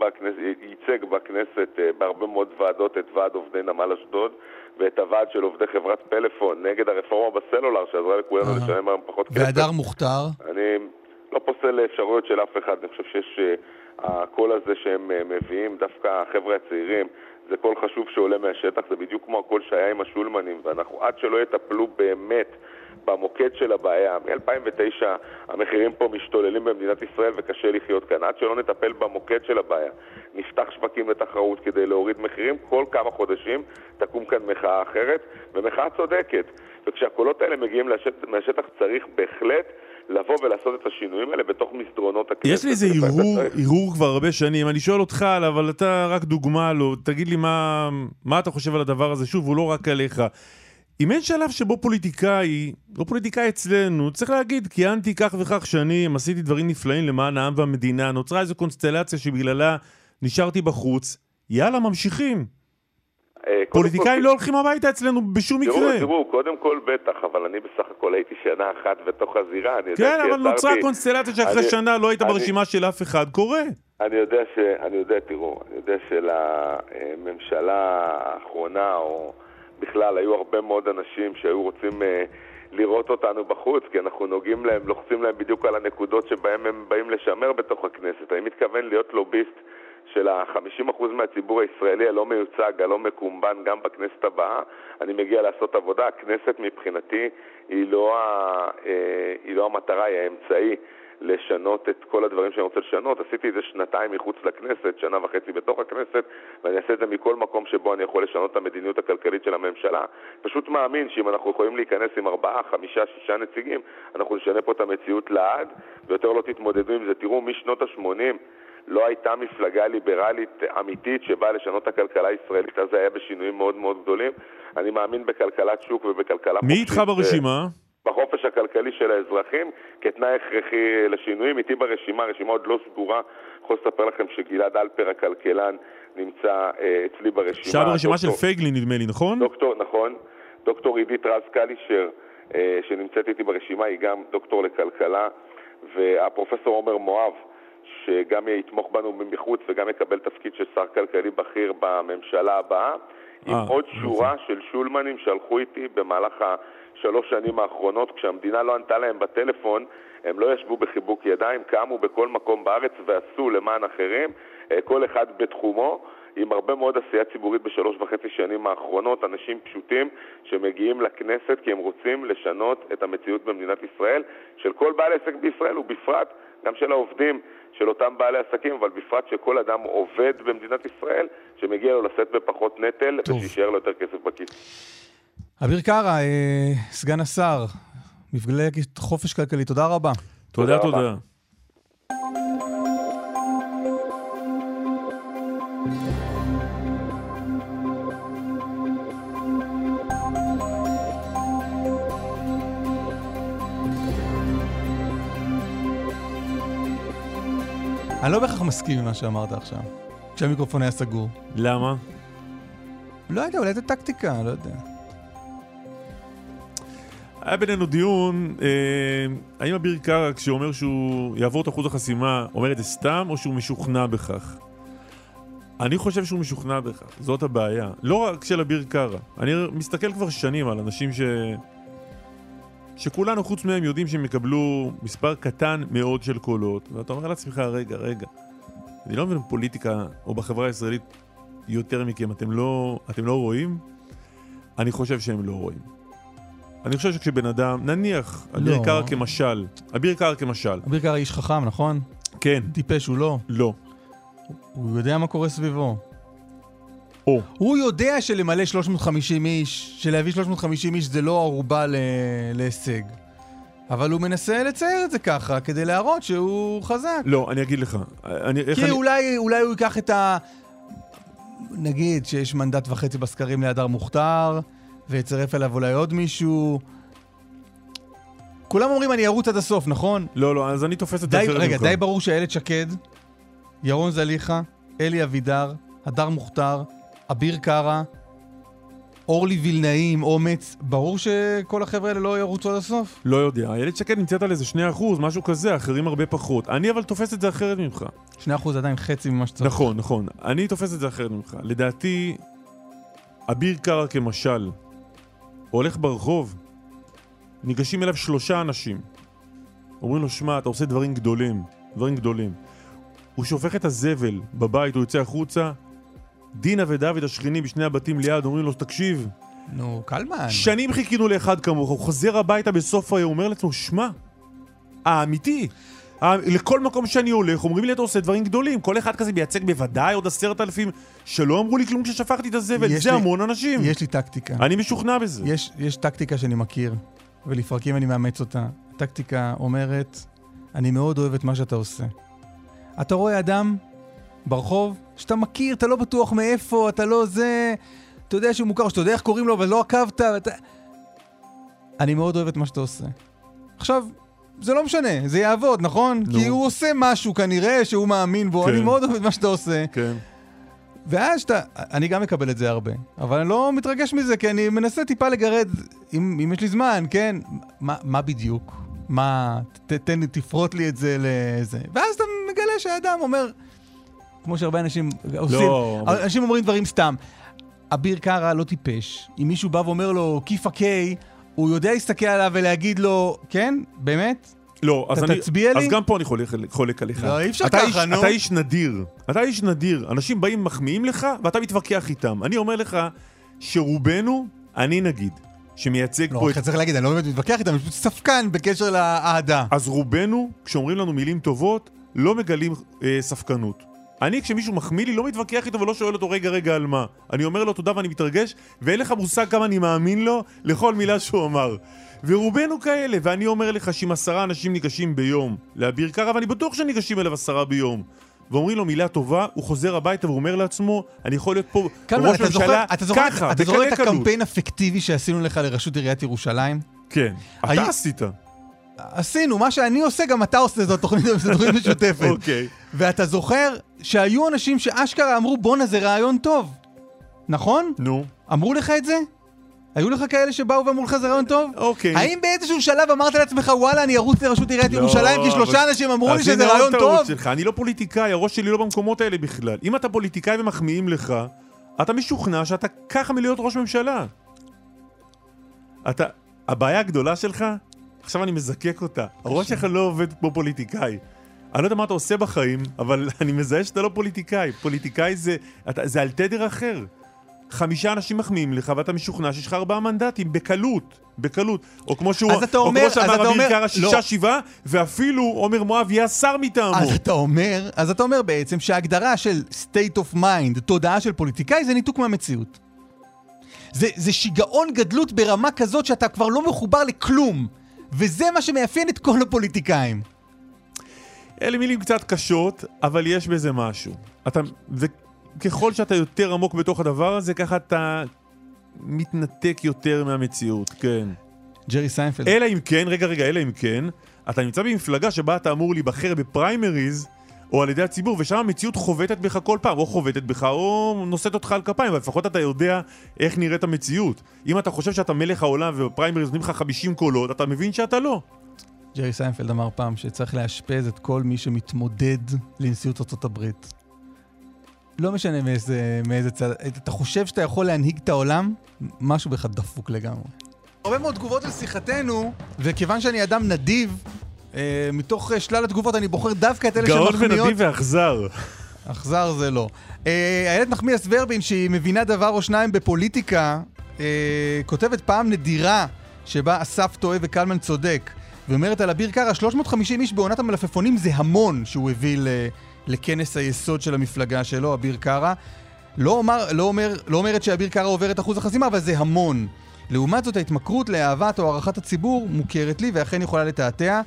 ייצג בכנסת בהרבה מאוד ועדות את ועד עובדי נמל אשדוד ואת הוועד של עובדי חברת פלאפון נגד הרפורמה בסלולר שעזרה לכולנו לשלם היום פחות כסף.
והדר מוכתר?
אני לא פוסל אפשרויות של אף אחד, אני חושב שיש הקול הזה שהם מביאים, דווקא החבר'ה הצעירים, זה קול חשוב שעולה מהשטח, זה בדיוק כמו הקול שהיה עם השולמנים, ואנחנו עד שלא יטפלו באמת במוקד של הבעיה, מ-2009 המחירים פה משתוללים במדינת ישראל וקשה לחיות כאן, עד שלא נטפל במוקד של הבעיה, נפתח שווקים לתחרות כדי להוריד מחירים, כל כמה חודשים תקום כאן מחאה אחרת, ומחאה צודקת, וכשהקולות האלה מגיעים מהשטח צריך בהחלט לבוא ולעשות את השינויים האלה בתוך מסדרונות הכנסת.
יש לי איזה ערעור כבר הרבה שנים, אני שואל אותך, אבל אתה רק דוגמה לו, תגיד לי מה אתה חושב על הדבר הזה, שוב, הוא לא רק עליך. אם אין שלב שבו פוליטיקאי, לא פוליטיקאי אצלנו, צריך להגיד, כיהנתי כך וכך שנים, עשיתי דברים נפלאים למען העם והמדינה, נוצרה איזו קונסטלציה שבגללה נשארתי בחוץ, יאללה, ממשיכים. פוליטיקאים לא הולכים הביתה אצלנו בשום מקרה.
תראו, קודם כל בטח, אבל אני בסך הכל הייתי שנה אחת בתוך הזירה.
כן, אבל נוצרה קונסטלציה שאחרי שנה לא היית ברשימה של אף אחד, קורה.
אני יודע, תראו, אני יודע שלממשלה האחרונה, או בכלל, היו הרבה מאוד אנשים שהיו רוצים לראות אותנו בחוץ, כי אנחנו נוגעים להם, לוחצים להם בדיוק על הנקודות שבהם הם באים לשמר בתוך הכנסת. אני מתכוון להיות לוביסט של 50% מהציבור הישראלי הלא מיוצג, הלא מקומבן, גם בכנסת הבאה. אני מגיע לעשות עבודה. הכנסת מבחינתי היא לא המטרה, היא האמצעי לשנות את כל הדברים שאני רוצה לשנות. עשיתי את זה 2 מחוץ לכנסת, 1.5 שנה בתוך הכנסת, ואני אעשה את זה מכל מקום שבו אני יכול לשנות את המדיניות הכלכלית של הממשלה. פשוט מאמין שאם אנחנו יכולים להיכנס עם 4, 5, 6 נציגים, אנחנו נשנה פה את המציאות לעד, ויותר לא תתמודדו עם זה. תראו, משנות ה-80 לא הייתה מפלגה ליברלית אמיתית שבאה לשנות את הכלכלה הישראלית, אז זה היה בשינויים מאוד מאוד גדולים. אני מאמין בכלכלת שוק ובכלכלה
מי איתך ברשימה?
בחופש הכלכלי של האזרחים, כתנאי הכרחי לשינויים. איתי ברשימה, הרשימה עוד לא סגורה. יכול לספר לכם שגלעד אלפר הכלכלן נמצא אצלי ברשימה.
שם ברשימה של פייגלין נדמה לי, נכון?
נכון. דוקטור עידית רז קלישר, שנמצאת איתי ברשימה, היא גם דוקטור לכלכלה, והפרופסור עומר מואב, שגם יתמוך בנו מבחוץ וגם יקבל תפקיד של שר כלכלי בכיר בממשלה הבאה, עם עוד שורה של שולמנים שהלכו איתי במהלך 3 שנים האחרונות, כשהמדינה לא ענתה להם בטלפון, הם לא ישבו בחיבוק ידיים, קמו בכל מקום בארץ ועשו למען אחרים, כל אחד בתחומו, עם הרבה מאוד עשייה ציבורית ב3.5 שנים האחרונות, אנשים פשוטים שמגיעים לכנסת כי הם רוצים לשנות את המציאות במדינת ישראל, של כל בעל עסק בישראל ובפרט גם של העובדים, של אותם בעלי עסקים, אבל בפרט שכל אדם עובד במדינת ישראל, שמגיע לו לשאת בפחות נטל ושישאר לו יותר כסף בכיס.
אביר קארה, סגן השר, מפלגת חופש כלכלי, תודה רבה.
תודה.
אני לא בהכרח מסכים עם מה שאמרת עכשיו. כשהמיקרופון היה סגור.
למה?
לא יודע, אולי זה טקטיקה, לא יודע.
היה בינינו דיון, האם אביר קארה, כשאומר שהוא יעבור את אחוז החסימה, אומר את זה סתם, או שהוא משוכנע בכך? אני חושב שהוא משוכנע בכך, זאת הבעיה. לא רק של אביר קארה. אני מסתכל כבר שנים על אנשים שכולנו חוץ מהם יודעים שהם יקבלו מספר קטן מאוד של קולות, ואתה אומר לעצמך, רגע, אני לא מבין פוליטיקה, או בחברה הישראלית יותר מכם, אתם לא רואים? אני חושב שהם לא רואים. אני חושב שכשבן אדם, נניח, אביר קארה כמשל. אביר קארה
איש חכם, נכון?
כן.
טיפש הוא לא.
לא.
הוא יודע מה קורה סביבו.
או.
הוא יודע שלמלא 350 איש, שלהביא 350 איש זה לא ערובה להישג. אבל הוא מנסה לצייר את זה ככה, כדי להראות שהוא חזק.
לא, אני אגיד לך.
כי אולי הוא ייקח את נגיד שיש מנדט וחצי בסקרים להדר מוכתר, ויצרף אליו אולי עוד מישהו. כולם אומרים אני ארוץ עד הסוף, נכון?
לא, אז אני תופס את זה אחרת.
רגע, די ברור שאילת שקד, ירון זליכה, אלי אבידר, הדר מוכתר, אביר קארה, אורלי וילנאי עם אומץ, ברור שכל החבר'ה האלה לא ירוצו עד הסוף?
לא יודע, אילת שקד נמצאת על איזה 2%, משהו כזה, אחרים הרבה פחות. אני אבל תופס את זה אחרת ממך.
2% עדיין חצי ממה שצריך.
נכון. אני תופס את זה אחרת ממך. לדעתי, אביר קארה כמשל, הולך ברחוב, ניגשים אליו 3 אנשים. אומרים לו, שמע, אתה עושה דברים גדולים. הוא שופך את הזבל בבית, הוא יוצא החוצה, דינה ודוד השכנים בשני הבתים ליד, אומרים לו, תקשיב.
נו, קלמן.
שנים חיכינו לאחד כמוך, הוא חוזר הביתה בסוף היום, הוא אומר לעצמו, שמע, האמיתי, לכל מקום שאני הולך, אומרים לי, אתה עושה דברים גדולים, כל אחד כזה מייצג בוודאי עוד 10,000 שלא אמרו לי כלום כששפכתי את הזבל, זה המון אנשים.
יש לי טקטיקה.
אני משוכנע בזה.
יש טקטיקה שאני מכיר, ולפרקים אני מאמץ אותה. הטקטיקה אומרת, אני מאוד אוהב את מה שאתה עושה. אתה רואה אדם ברחוב, שאתה מכיר, אתה לא בטוח מאיפה, אתה לא זה, אתה יודע שהוא מוכר, שאתה יודע איך קוראים לו, אבל לא עקבת, אני מאוד אוהב את מה שאתה עושה. עכשיו, זה לא משנה, זה יעבוד, נכון? כי הוא עושה משהו כנראה שהוא מאמין בו, אני מאוד אוהב את מה שאתה עושה.
כן.
ואז אני גם מקבל את זה הרבה, אבל אני לא מתרגש מזה, כי אני מנסה טיפה לגרד, אם יש לי זמן, כן? מה בדיוק? תפרוט לי את זה לזה. ואז אתה מגלה שהאדם אומר, כמו שהרבה אנשים עושים, אנשים אומרים דברים סתם. אביר קארה לא טיפש. אם מישהו בא ואומר לו, כיפה קיי, הוא יודע להסתכל עליו ולהגיד לו, כן? באמת?
לא,
תצביע לי?
אז גם פה אני חולק עליך.
לא, אי אפשר ככה, נו.
אתה איש נדיר. אנשים באים מחמיאים לך, ואתה מתווכח איתם. אני אומר לך שרובנו, אני נגיד, שמייצג פה...
לא, אתה צריך להגיד, אני לא באמת מתווכח איתם, אני פשוט ספקן בקשר לאהדה.
אז רובנו, כשאומרים לנו מילים טובות, לא מגלים ספקנות. אני, כשמישהו מחמיא לי, לא מתווכח איתו ולא שואל אותו רגע על מה. אני אומר לו תודה ואני מתרגש, ואין לך מושג כמה אני מאמין לו לכל מילה שהוא אמר. ורובנו כאלה, ואני אומר לך שאם 10 אנשים ניגשים ביום לאביר קארה, ואני בטוח שניגשים אליו 10 ביום, ואומרים לו מילה טובה, הוא חוזר הביתה ואומר לעצמו, אני יכול להיות פה ראש ממשלה ככה,
אתה זוכר את הקמפיין הפיקטיבי שעשינו לך לרשות עיריית ירושלים?
כן, אתה עשית.
עשינו, מה שאני עושה גם אתה עושה, זו תוכנית משותפת.
אוקיי.
ואתה זוכר שהיו אנשים שאשכרה אמרו, בונה זה רעיון טוב. נכון?
נו.
אמרו לך את זה? היו לך כאלה שבאו ואמרו לך זה רעיון טוב?
אוקיי.
האם באיזשהו שלב אמרת לעצמך, וואלה, אני ארוץ לרשות עיריית ירושלים, כי 3 אנשים אמרו לי שזה רעיון טוב?
אני לא פוליטיקאי, הראש שלי לא במקומות האלה בכלל. אם אתה פוליטיקאי ומחמיאים לך, אתה משוכנע שאתה ככה מלהיות ראש ממשלה. הבעיה הגדולה שלך, עכשיו אני מזקק אותה. הראש שלך לא עובד כמו פוליטיקאי. אני לא יודע מה אתה עושה בחיים, אבל אני מזהה שאתה לא פוליטיקאי. פוליטיקאי זה על תדר אחר. 5 אנשים מחמיאים לך, ואתה משוכנע שיש לך 4 מנדטים, בקלות. או כמו שאמר אביר קארה 6-7, ואפילו עומר מואב יהיה שר מטעמו.
אז אתה אומר בעצם שההגדרה של state of mind, תודעה של פוליטיקאי, זה ניתוק מהמציאות. זה שיגעון גדלות ברמה כזאת שאתה כבר לא מחובר לכלום. וזה מה שמאפיין את כל הפוליטיקאים.
אלה מילים קצת קשות, אבל יש בזה משהו. וככל שאתה יותר עמוק בתוך הדבר הזה, ככה אתה מתנתק יותר מהמציאות, כן.
ג'רי סיינפלד.
אלא אם כן, רגע, אלא אם כן, אתה נמצא במפלגה שבה אתה אמור להיבחר בפריימריז, או על ידי הציבור, ושם המציאות חובטת בך כל פעם, או חובטת בך, או נושאת אותך על כפיים, אבל לפחות אתה יודע איך נראית המציאות. אם אתה חושב שאתה מלך העולם ובפריימריז נותנים לך 50 קולות, אתה מבין שאתה לא.
ג'רי סיינפלד אמר פעם שצריך לאשפז את כל מי שמתמודד לנשיאות ארצות הברית. לא משנה מאיזה צד. אתה חושב שאתה יכול להנהיג את העולם? משהו בך דפוק לגמרי. הרבה מאוד תגובות על שיחתנו, וכיוון שאני אדם נדיב, מתוך שלל התגובות אני בוחר דווקא את אלה
גאון
שמחמיות.
ונדיב ואחזר.
אכזר זה לא. איילת נחמיאס ורבין, שהיא מבינה דבר או שניים בפוליטיקה, כותבת פעם נדירה שבה אסף טועה וקלמן צודק, ואומרת על אביר קארה, 350 איש בעונת המלפפונים זה המון שהוא הביא לכנס היסוד של המפלגה שלו, אביר קארה. לא אומרת שאביר קארה עובר את אחוז החסימה, אבל זה המון. לעומת זאת, ההתמכרות לאהבת או הערכת הציבור מוכרת לי, ואכן יכולה לתעתע.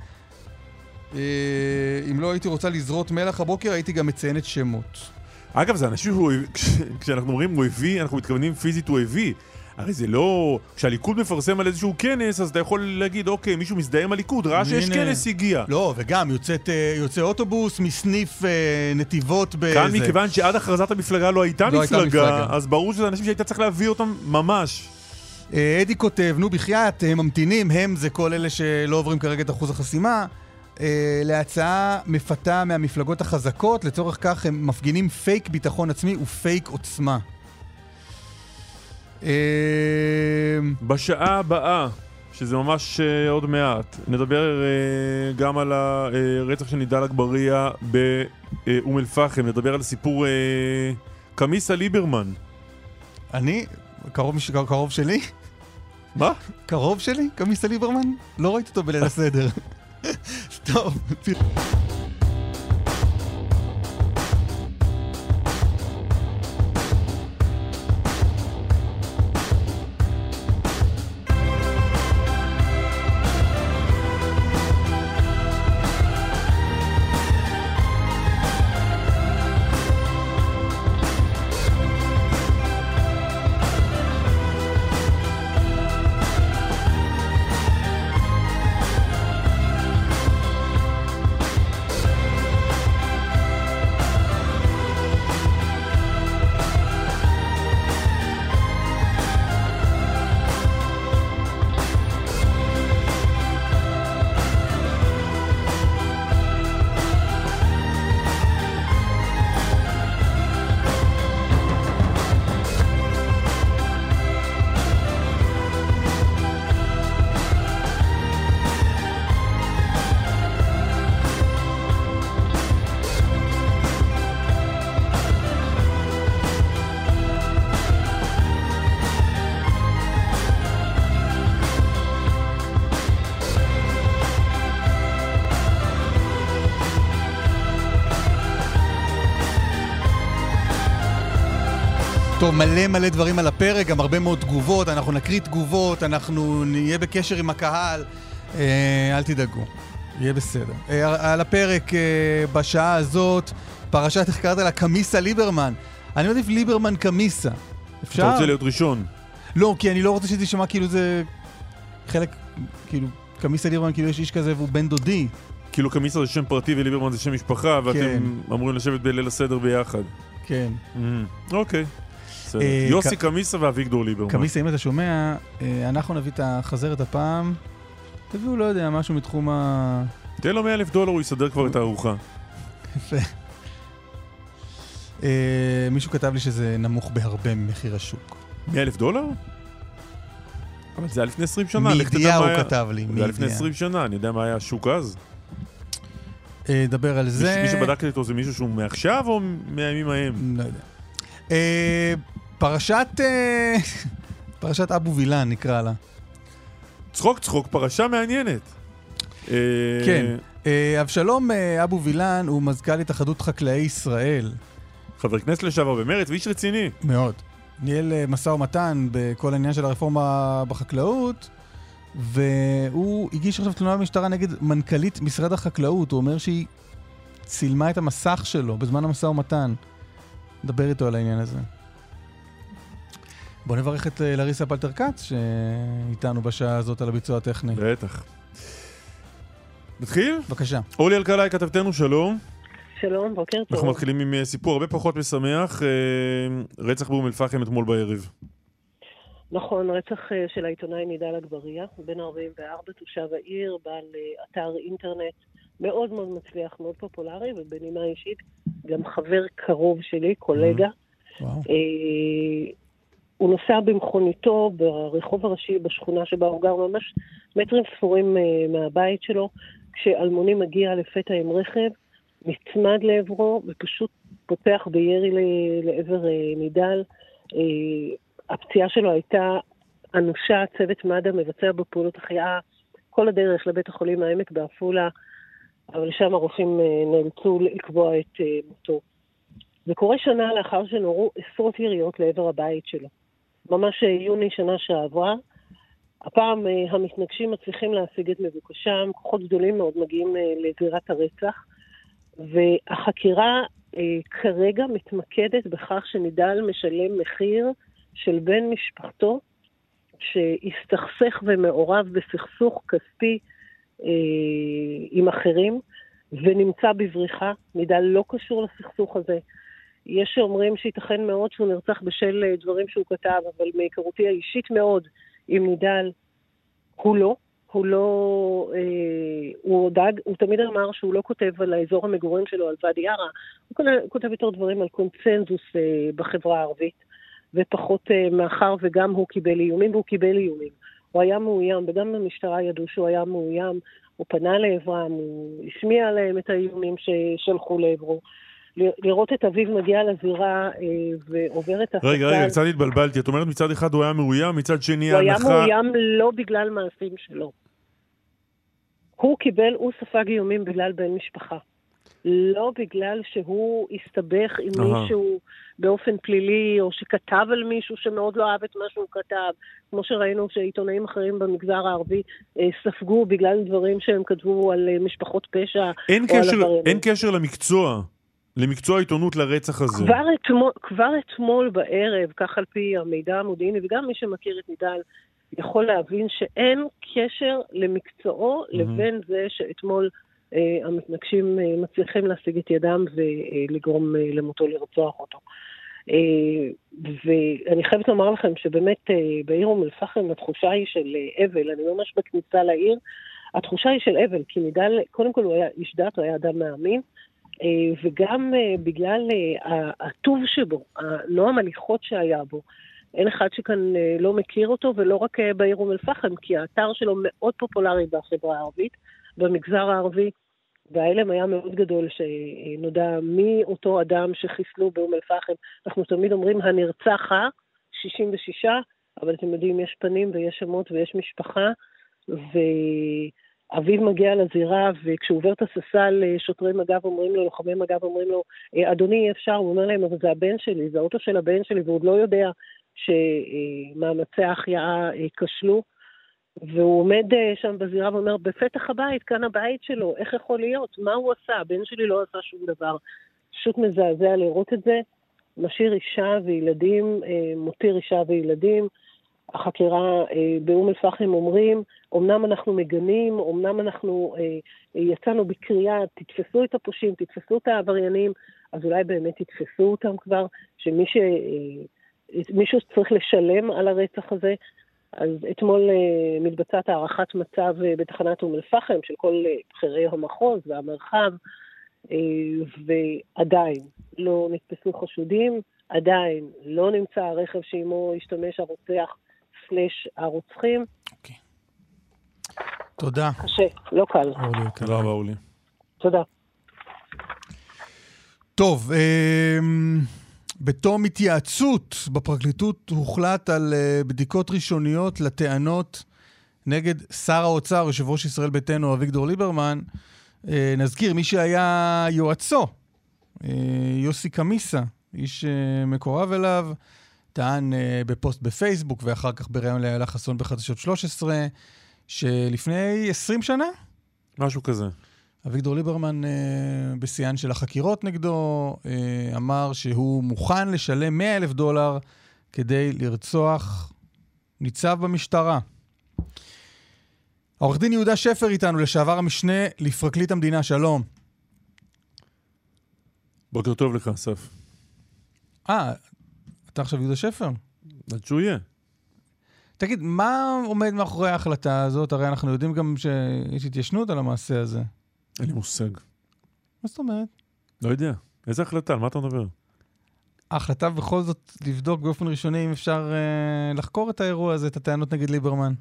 אם לא הייתי רוצה לזרות מלח הבוקר, הייתי גם מציינת שמות.
אגב, זה אנשים כשאנחנו אומרים הוא הביא, אנחנו מתכוונים פיזית הוא הביא. הרי זה לא... כשהליכוד מפרסם על איזשהו כנס, אז אתה יכול להגיד, אוקיי, מישהו מזדהה עם הליכוד, ראה שיש כנס, הגיע.
לא, וגם יוצא אוטובוס מסניף נתיבות
כאן מכיוון שעד הכרזת המפלגה לא הייתה מפלגה, אז ברור שזה אנשים שהיית צריך להביא אותם ממש.
אדי כותב, נו בחייאת, הם ממתינים, הם זה כל אלה שלא עוברים כרגע את אחוז החסימה, להצעה מפתה מהמפלגות החזקות, לצורך כך הם מפגינים פייק ביטחון עצמי ופייק עוצמה.
בשעה הבאה, שזה ממש עוד מעט, נדבר גם על הרצח של נידאל אגבריה באום אל-פחם, נדבר על סיפור קמיסה ליברמן.
אני? קרוב שלי?
מה?
קרוב שלי? קמיסה ליברמן? לא ראיתי אותו בליל הסדר. טוב. טוב, מלא דברים על הפרק, גם הרבה מאוד תגובות, אנחנו נקריא תגובות, אנחנו נהיה בקשר עם הקהל, אל תדאגו, יהיה בסדר. על הפרק בשעה הזאת, פרשת החקרת על הקמיסה ליברמן. אני מעדיף ליברמן קמיסה. אפשר?
אתה רוצה להיות ראשון?
לא, כי אני לא רוצה שזה יישמע כאילו זה חלק, כאילו, קמיסה ליברמן כאילו יש איש כזה והוא בן דודי.
כאילו קמיסה זה שם פרטי וליברמן זה שם משפחה, ואתם אמורים לשבת בליל הסדר ביחד.
כן.
אוקיי. יוסי קמיסה ואביגדור ליברמן.
קמיסה, אם אתה שומע, אנחנו נביא את החזרת הפעם. תביאו, לא יודע, משהו מתחום ה...
תן לו $100,000, הוא יסדר כבר את הארוחה.
יפה. מישהו כתב לי שזה נמוך בהרבה ממחיר השוק.
$100,000? אבל זה היה לפני 20 שנה.
מידיעה הוא כתב לי.
זה היה לפני 20 שנה, אני יודע מה היה השוק אז.
דבר על זה.
מי שבדק איתו זה מישהו שהוא מעכשיו או מהימים ההם?
לא יודע. פרשת אבו וילן נקרא לה.
צחוק, פרשה מעניינת.
כן. אבשלום אבו וילן הוא מזכ"ל התאחדות חקלאי ישראל.
חבר כנסת לשעבר במרץ ואיש רציני.
מאוד. ניהל משא ומתן בכל העניין של הרפורמה בחקלאות, והוא הגיש עכשיו תלונה במשטרה נגד מנכ"לית משרד החקלאות. הוא אומר שהיא צילמה את המסך שלו בזמן המשא ומתן. נדבר איתו על העניין הזה. בוא נברך את לריסה פלטרקץ שאיתנו בשעה הזאת על הביצוע הטכני.
בטח. נתחיל?
בבקשה.
אורלי אלקלעי, כתבתנו, שלום.
שלום, בוקר טוב.
אנחנו מתחילים עם סיפור הרבה פחות משמח, רצח באום אל-פחם אתמול בערב.
נכון, רצח של העיתונאי נידאל אגבריה, בן 44, תושב העיר, בעל אתר אינטרנט מאוד מאוד מצליח, מאוד פופולרי, ובנימה אישית גם חבר קרוב שלי, קולגה. הוא נוסע במכוניתו ברחוב הראשי בשכונה שבה הוא גר, ממש מטרים ספורים מהבית שלו, כשאלמוני מגיע לפתע עם רכב, נצמד לעברו ופשוט פותח בירי לעבר נידאל. הפציעה שלו הייתה אנושה, צוות מד"א מבצע בפעולות החייאה כל הדרך לבית החולים העמק בעפולה, אבל שם הרופאים נאלצו לקבוע את מותו. זה קורה שנה לאחר שנורו עשרות יריות לעבר הבית שלו. ממש יוני שנה שעברה, הפעם המתנגשים מצליחים להשיג את מבוקשם, כוחות גדולים מאוד מגיעים לזירת הרצח, והחקירה כרגע מתמקדת בכך שנידאל משלם מחיר של בן משפחתו, שהסתכסך ומעורב בסכסוך כספי עם אחרים, ונמצא בבריחה. נידאל לא קשור לסכסוך הזה. יש שאומרים שיתכן מאוד שהוא נרצח בשל דברים שהוא כתב, אבל מהיכרותי האישית מאוד עם נידאל, הוא תמיד אמר שהוא לא כותב על האזור המגורים שלו, על ואדי ערה, הוא כותב יותר דברים על קונצנזוס בחברה הערבית, ופחות מאחר וגם הוא קיבל איומים, והוא קיבל איומים. הוא היה מאוים, וגם במשטרה ידעו שהוא היה מאוים, הוא פנה לעברם, הוא השמיע עליהם את האיומים ששלחו לעברו. לראות את אביו מגיע לזירה ועובר את הספסל.
רגע, קצת התבלבלתי. את אומרת מצד אחד הוא היה מאוים, מצד שני
הוא היה מאוים לא בגלל מעשים שלו. הוא ספג איומים בגלל בן משפחה. לא בגלל שהוא הסתבך עם מישהו באופן פלילי, או שכתב על מישהו שמאוד לא אהב את מה שהוא כתב. כמו שראינו שעיתונאים אחרים במגזר הערבי ספגו בגלל דברים שהם כתבו על משפחות פשע.
אין קשר למקצוע העיתונות לרצח הזה.
כבר אתמול בערב, כך על פי המידע המודיעיני, וגם מי שמכיר את נידאל, יכול להבין שאין קשר למקצועו לבין זה שאתמול המתנגשים מצליחים להשיג את ידם ולגרום למותו לרצוח אותו. ואני חייבת לומר לכם שבאמת בעיר אום אל-פחם התחושה היא של אבל, אני ממש בכניסה לעיר, התחושה היא של אבל, כי נידאל, קודם כל הוא היה איש דת, הוא היה אדם מאמין, וגם בגלל הטוב שבו, הנועם הליכות שהיה בו, אין אחד שכאן לא מכיר אותו, ולא רק בעיר אום אל-פחם, כי האתר שלו מאוד פופולרי בחברה הערבית, במגזר הערבי, והאלם היה מאוד גדול שנודע מי אותו אדם שחיסלו באום אל-פחם. אנחנו תמיד אומרים הנרצח 66, אבל אתם יודעים, יש פנים ויש שמות ויש משפחה, אביו מגיע לזירה, וכשהוא עובר את הססל, שוטרי מג"ב אומרים לו, לוחמי מג"ב אומרים לו, אדוני, אי אפשר, הוא אומר להם, אבל זה הבן שלי, זה האוטו של הבן שלי, והוא לא יודע שמאמצי ההחייאה כשלו, והוא עומד שם בזירה ואומר, בפתח הבית, כאן הבית שלו, איך יכול להיות? מה הוא עשה? הבן שלי לא עשה שום דבר. פשוט מזעזע לראות את זה, משאיר אישה וילדים, מותיר אישה וילדים, החקירה באום אל-פחם אומרים, אמנם אנחנו מגנים, אמנם אנחנו יצאנו בקריאה, תתפסו את הפושעים, תתפסו את העבריינים, אז אולי באמת תתפסו אותם כבר, שמישהו צריך לשלם על הרצח הזה. אז אתמול מתבצעת הערכת מצב בתחנת אום אל-פחם של כל בחירי המחוז והמרחב, ועדיין לא נתפסו חשודים, עדיין לא נמצא הרכב שעמו השתמש הרוצח הרוצחים.
אוקיי. תודה.
קשה, לא קל.
תודה רבה, אורלי.
תודה.
טוב, בתום התייעצות בפרקליטות הוחלט על בדיקות ראשוניות לטענות נגד שר האוצר, יושב ראש ישראל ביתנו, אביגדור ליברמן. נזכיר, מי שהיה יועצו, יוסי קמיסה, איש מקורב אליו, טען בפוסט בפייסבוק ואחר כך בראיון לאיילה חסון בחדשות 13, שלפני 20 שנה?
משהו כזה.
אביגדור ליברמן בשיאן של החקירות נגדו אמר שהוא מוכן לשלם $100,000 כדי לרצוח ניצב במשטרה. העורך דין יהודה שפר איתנו, לשעבר המשנה לפרקליט המדינה, שלום.
בוקר טוב לך, אסף.
אתה עכשיו יהודה שפר?
עד שהוא יהיה.
תגיד, מה עומד מאחורי ההחלטה הזאת? הרי אנחנו יודעים גם שיש התיישנות על המעשה הזה.
אין לי מושג.
מה זאת אומרת?
לא יודע. איזה החלטה? על מה אתה מדבר?
ההחלטה בכל זאת לבדוק באופן ראשוני אם אפשר לחקור את האירוע הזה, את הטענות נגד ליברמן.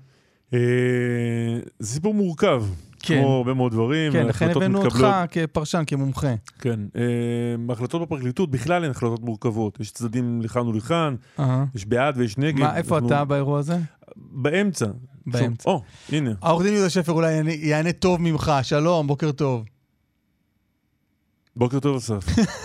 זה סיפור מורכב.
כן.
כמו הרבה מאוד דברים.
כן, לכן הבאנו אותך כפרשן, כמומחה.
כן. החלטות בפרקליטות בכלל הן החלטות מורכבות. יש צדדים לכאן ולכאן, יש בעד ויש נגד.
מה, איפה אתה באירוע הזה?
באמצע.
באמצע.
הנה.
העורך דין יהודה שפר אולי יענה טוב ממך. שלום, בוקר טוב.
בוקר טוב, אסף.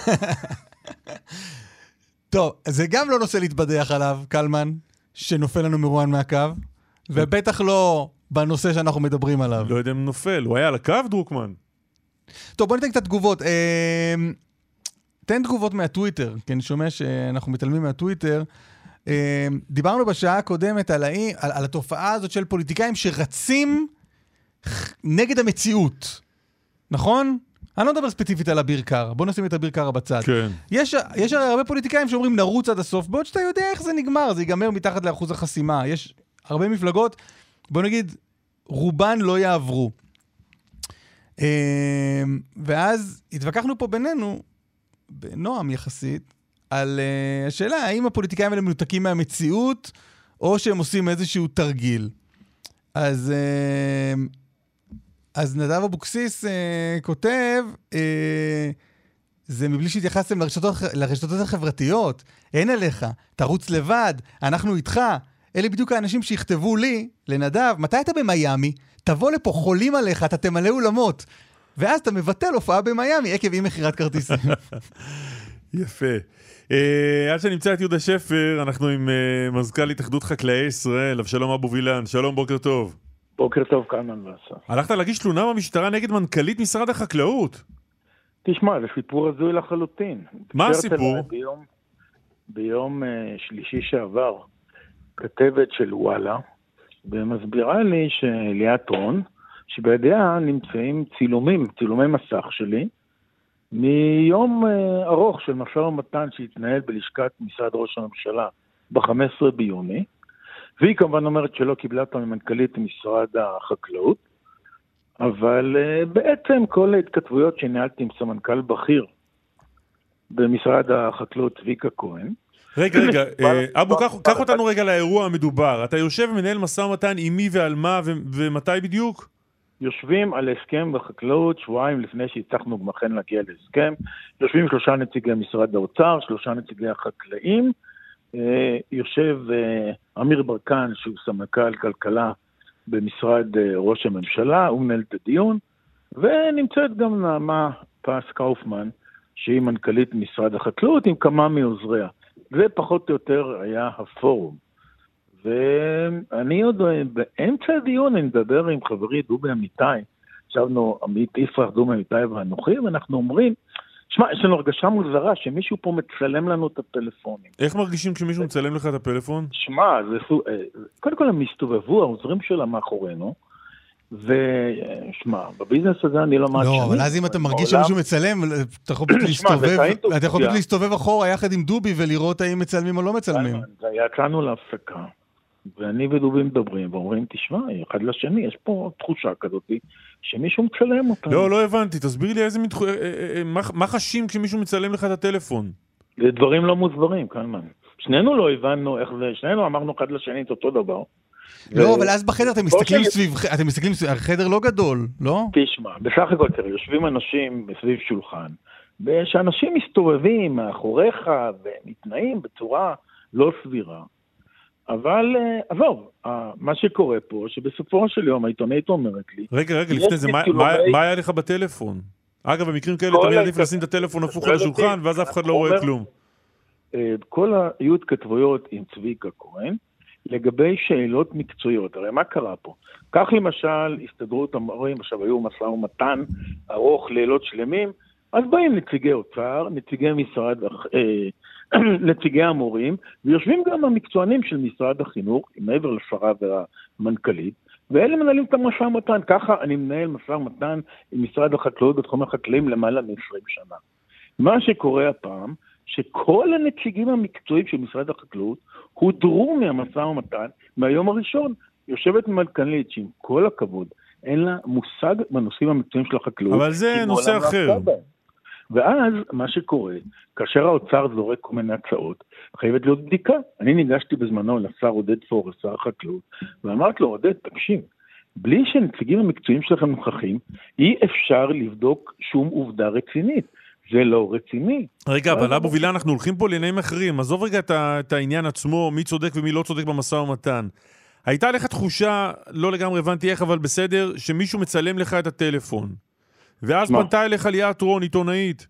טוב, זה גם לא נושא להתבדח עליו, קלמן, שנופל לנו מרואן מהקו, ובטח לא בנושא שאנחנו מדברים עליו.
לא יודע אם נופל, הוא היה על הקו, דרוקמן.
טוב, בוא ניתן קצת תגובות. תן תגובות מהטוויטר, כי אני שומע שאנחנו מתעלמים מהטוויטר. דיברנו בשעה הקודמת על התופעה הזאת של פוליטיקאים שרצים נגד המציאות. נכון? אני לא מדבר ספציפית על אביר קארה, בוא נשים את אביר קארה בצד.
כן.
יש הרי הרבה פוליטיקאים שאומרים נרוץ עד הסוף, בעוד שאתה יודע איך זה נגמר, זה ייגמר מתחת לאחוז החסימה. יש הרבה מפלגות, בוא נגיד, רובן לא יעברו. ואז התווכחנו פה בינינו, בנועם יחסית, על השאלה, האם הפוליטיקאים האלה מנותקים מהמציאות, או שהם עושים איזשהו תרגיל. אז נדב אבוקסיס כותב, זה מבלי שהתייחסתם לרשתות החברתיות, אין עליך, תרוץ לבד, אנחנו איתך. אלה בדיוק האנשים שיכתבו לי, לנדב, מתי אתה במיימי? תבוא לפה, חולים עליך, אתה תמלא אולמות. ואז אתה מבטל הופעה במיימי, עקב אי מחירת כרטיסים.
יפה. עד שנמצא את יהודה שפר, אנחנו עם מזכ"ל התאחדות חקלאי ישראל, אבשלום אבו וילן. שלום, בוקר טוב.
בוקר טוב, קלמן ועשה.
הלכת להגיש תלונה במשטרה נגד מנכ"לית משרד החקלאות.
תשמע, זה סיפור הזוי לחלוטין.
מה הסיפור?
ביום שלישי שעבר, כתבת של וואלה, ומסבירה לי שליאת רון, שבידיה נמצאים צילומי מסך שלי, מיום ארוך של משא ומתן שהתנהל בלשכת משרד ראש הממשלה ב-15 ביוני, והיא כמובן אומרת שלא קיבלה אותה ממנכ"לית משרד החקלאות, אבל בעצם כל ההתכתבויות שניהלתי עם סמנכ"ל בכיר במשרד החקלאות צביקה כהן.
רגע, אבו, קח אותנו רגע לאירוע המדובר. אתה יושב ומנהל משא ומתן עם מי ועל מה ומתי בדיוק?
יושבים על הסכם בחקלאות שבועיים לפני שהצלחנו במכן להגיע להסכם. יושבים 3 נציגי משרד האוצר, 3 נציגי החקלאים, יושב אמיר ברקן שהוא סמנכ"ל כלכלה במשרד ראש הממשלה, הוא מנהל את הדיון, ונמצאת גם נעמה פס קאופמן שהיא מנכ"לית משרד החקלאות עם כמה מעוזריה. זה פחות או יותר היה הפורום. ואני עוד באמצע הדיון אני מדבר עם חברי דובי אמיתי, ישבנו עמית יפרח, דובי אמיתי ואנוכי, ואנחנו אומרים, שמע, יש לנו הרגשה מוזרה שמישהו פה מצלם לנו את הטלפונים.
איך מרגישים כשמישהו מצלם לך את הפלאפון?
שמע, קודם כל הם מסתובבו, העוזרים שלה מאחורינו, ושמע, בביזנס הזה אני לא מאשני.
לא, אבל אז אם אתה מרגיש שמישהו מצלם, אתה יכול פשוט להסתובב אחורה יחד עם דובי ולראות האם מצלמים או לא מצלמים.
יצאנו להפסקה, ואני ודובי מדברים ואומרים, תשמע, אחד לשני, יש פה תחושה כזאת שמישהו מצלם אותנו.
לא הבנתי, תסביר לי איזה מה חשים כשמישהו מצלם לך את הטלפון?
זה דברים לא מוסברים, קלמן. שנינו לא הבנו איך זה, שנינו אמרנו אחד לשני את אותו דבר.
לא, אבל אז בחדר אתם מסתכלים סביב, החדר לא גדול, לא?
תשמע, בסך הכל יושבים אנשים סביב שולחן, ושאנשים מסתובבים מאחוריך ומתנאים בצורה לא סבירה. אבל, עזוב, מה שקורה פה, שבסופו של יום העיתונאית אומרת לי...
רגע, לפני זה, מה היה לך בטלפון? אגב, במקרים כאלה תמיד עדיף לשים את הטלפון הפוך על השולחן, ואז אף אחד לא רואה כלום.
היו התכתבויות עם צביקה כהן, לגבי שאלות מקצועיות. הרי מה קרה פה? כך למשל, הסתדרות המורים, עכשיו היו משא ומתן ארוך לילות שלמים, אז באים נציגי אוצר, נציגי משרד, נציגי המורים, ויושבים גם המקצוענים של משרד החינוך, מעבר לשרה והמנכ"לית, ואלה מנהלים את המשא ומתן. ככה אני מנהל משא ומתן עם משרד החקלאות בתחום החקלאים למעלה מ-20 שנה.
מה שקורה הפעם, שכל הנציגים המקצועיים של משרד החקלאות הודרו מהמשא ומתן מהיום הראשון. יושבת מנכ"לית שעם כל הכבוד, אין לה מושג בנושאים המקצועיים של החקלאות.
אבל זה נושא אחר.
ואז מה שקורה, כאשר האוצר זורק כל מיני הצעות, חייבת להיות בדיקה. אני ניגשתי בזמנו לשר עודד פורר, שר החקלאות, ואמרתי לו, עודד, תקשיב, בלי שנציגים המקצועיים שלכם נוכחים, אי אפשר לבדוק שום עובדה רצינית. זה לא רציני.
רגע, אבל אבו וילה, אנחנו הולכים פה לעניינים אחרים. עזוב רגע את העניין עצמו, מי צודק ומי לא צודק במשא ומתן. הייתה לך תחושה, לא לגמרי הבנתי איך, אבל בסדר, שמישהו מצלם לך את הטלפון. ואז פנתה אליך ליאת רון, עיתונאית,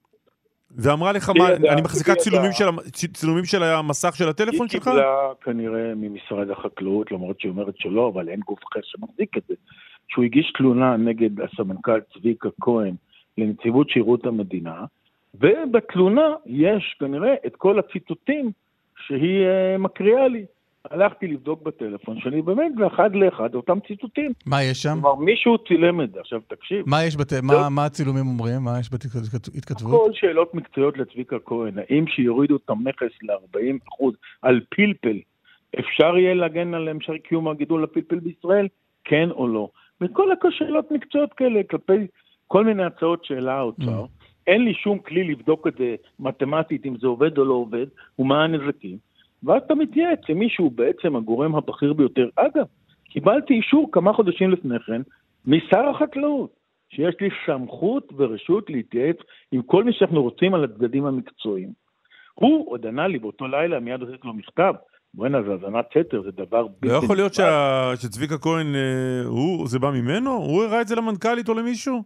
ואמרה לך, אני מחזיקה צילומים של המסך של הטלפון שלך?
היא קיבלה כנראה ממשרד החקלאות, למרות שהיא אומרת שלא, אבל אין גוף אחר שמחזיק את זה. שהוא הגיש תלונה נגד הסמנכ"ל צביקה כהן לנציבות שירות המדינה, ובתלונה יש כנראה את כל הציטוטים שהיא מקריאה לי. הלכתי לבדוק בטלפון שלי, באמת, לאחד לאחד, אותם ציטוטים.
מה יש שם?
כלומר, מישהו צילם את זה. עכשיו, תקשיב.
מה הצילומים אומרים? מה יש בהתכתבות?
כל שאלות מקצועיות לצביקה כהן. האם שיורידו את המכס ל-40% על פלפל, אפשר יהיה להגן על המשך קיום הגידול לפלפל בישראל? כן או לא? וכל השאלות מקצועיות כאלה, כלפי כל מיני הצעות שאלה האוצר, אין לי שום כלי לבדוק את זה מתמטית, אם זה עובד או לא עובד, ומה הנזקים. ואז אתה מתייעץ שמישהו בעצם הגורם הבכיר ביותר. אגב, קיבלתי אישור כמה חודשים לפני כן משר החקלאות, שיש לי סמכות ורשות להתייעץ עם כל מי שאנחנו רוצים על הצדדים המקצועיים. הוא עוד ענה לי באותו לילה, מיד עושה לו מכתב, בואנה, זה הזנת סתר, זה דבר
לא יכול להיות שצביקה כהן, זה בא ממנו? הוא הראה את זה למנכ"לית או למישהו?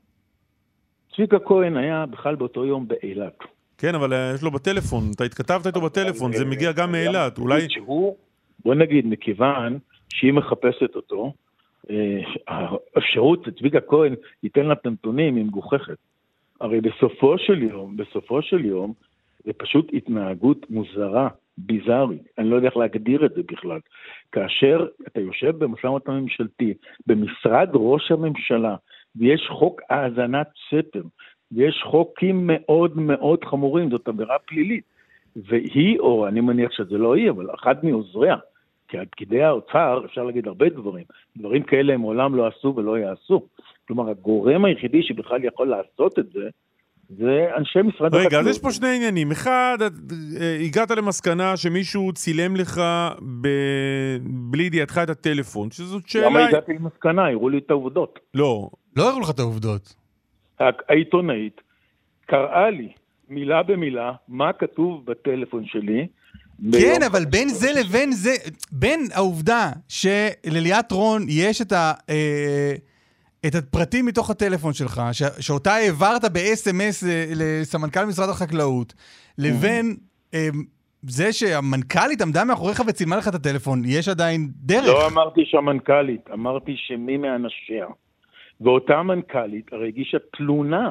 צביקה כהן היה בכלל באותו יום באילת.
כן, אבל יש לו בטלפון, אתה התכתבת איתו בטלפון, זה מגיע גם מאילת, אולי...
בוא נגיד, מכיוון שהיא מחפשת אותו, האפשרות צביקה כהן ייתן לה את הנתונים עם גוחכת. הרי בסופו של יום, זה פשוט התנהגות מוזרה, ביזארית, אני לא יודע איך להגדיר את זה בכלל. כאשר אתה יושב במשא ומתן ממשלתי, במשרד ראש הממשלה, ויש חוק האזנת סתר, ויש חוקים מאוד מאוד חמורים, זאת עבירה פלילית. והיא, או אני מניח שזה לא היא, אבל אחד מעוזריה, כי עד פקידי האוצר אפשר להגיד הרבה דברים. דברים כאלה הם עולם לא עשו ולא יעשו. כלומר, הגורם היחידי שבכלל יכול לעשות את זה, זה אנשי משרד החקלאות.
רגע, אז יש פה שני עניינים. אחד, הגעת למסקנה שמישהו צילם לך בלי ידיעתך את הטלפון, שזאת שאלה...
למה הגעתי למסקנה? הראו לי את העובדות.
לא
הראו לך את העובדות.
העיתונאית קראה לי מילה במילה מה כתוב בטלפון שלי.
כן, אבל בין זה לבין זה, בין העובדה שלליאת רון יש את הפרטים מתוך הטלפון שלך, שאותה העברת ב-SMS לסמנכ"ל משרד החקלאות, לבין זה שהמנכ"לית עמדה מאחוריך וצילמה לך את הטלפון, יש עדיין דרך.
לא אמרתי שהמנכ"לית, אמרתי שמי מאנשיה. ואותה מנכ"לית הרי הגישה תלונה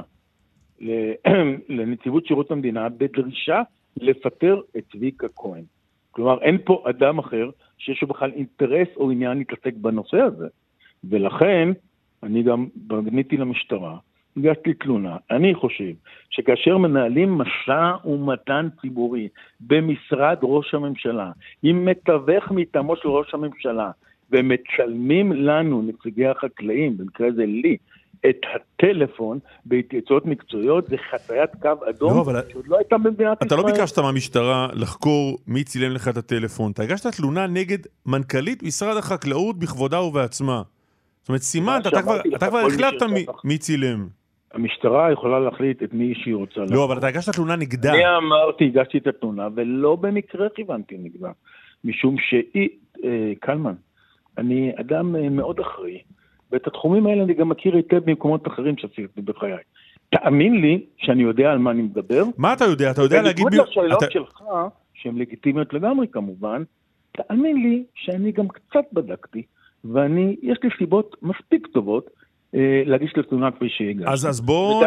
לנציבות שירות המדינה בדרישה לפטר את צביקה כהן. כלומר, אין פה אדם אחר שיש לו בכלל אינטרס או עניין להתעסק בנושא הזה. ולכן, אני גם פניתי למשטרה, הגשתי תלונה. אני חושב שכאשר מנהלים משא ומתן ציבורי במשרד ראש הממשלה, עם מתווך מטעמו של ראש הממשלה, ומצלמים לנו, נציגי החקלאים, במקרה זה לי, את הטלפון בהתייעצות מקצועיות, זה חציית קו אדום, שעוד לא הייתה במדינת ישראל.
אתה לא ביקשת מהמשטרה לחקור מי צילם לך את הטלפון, אתה הגשת תלונה נגד מנכ"לית משרד החקלאות בכבודה ובעצמה. זאת אומרת, סימן, אתה כבר החלטת מי צילם.
המשטרה יכולה להחליט את מי שהיא רוצה.
לא, אבל אתה הגשת תלונה נגדה.
אני אמרתי, הגשתי את התלונה, ולא במקרה כיוונתי נגדה. משום שהיא, קלמן, אני אדם מאוד אחראי, ואת התחומים האלה אני גם מכיר היטב במקומות אחרים שעשיתי בחיי. תאמין לי שאני יודע על מה אני מדבר.
מה אתה יודע? אתה יודע להגיד...
בניגוד לשאלות שלך, שהן לגיטימיות לגמרי כמובן, תאמין לי שאני גם קצת בדקתי, יש לי סיבות מספיק טובות להגיש לתלונה כפי שהגשתי.
אז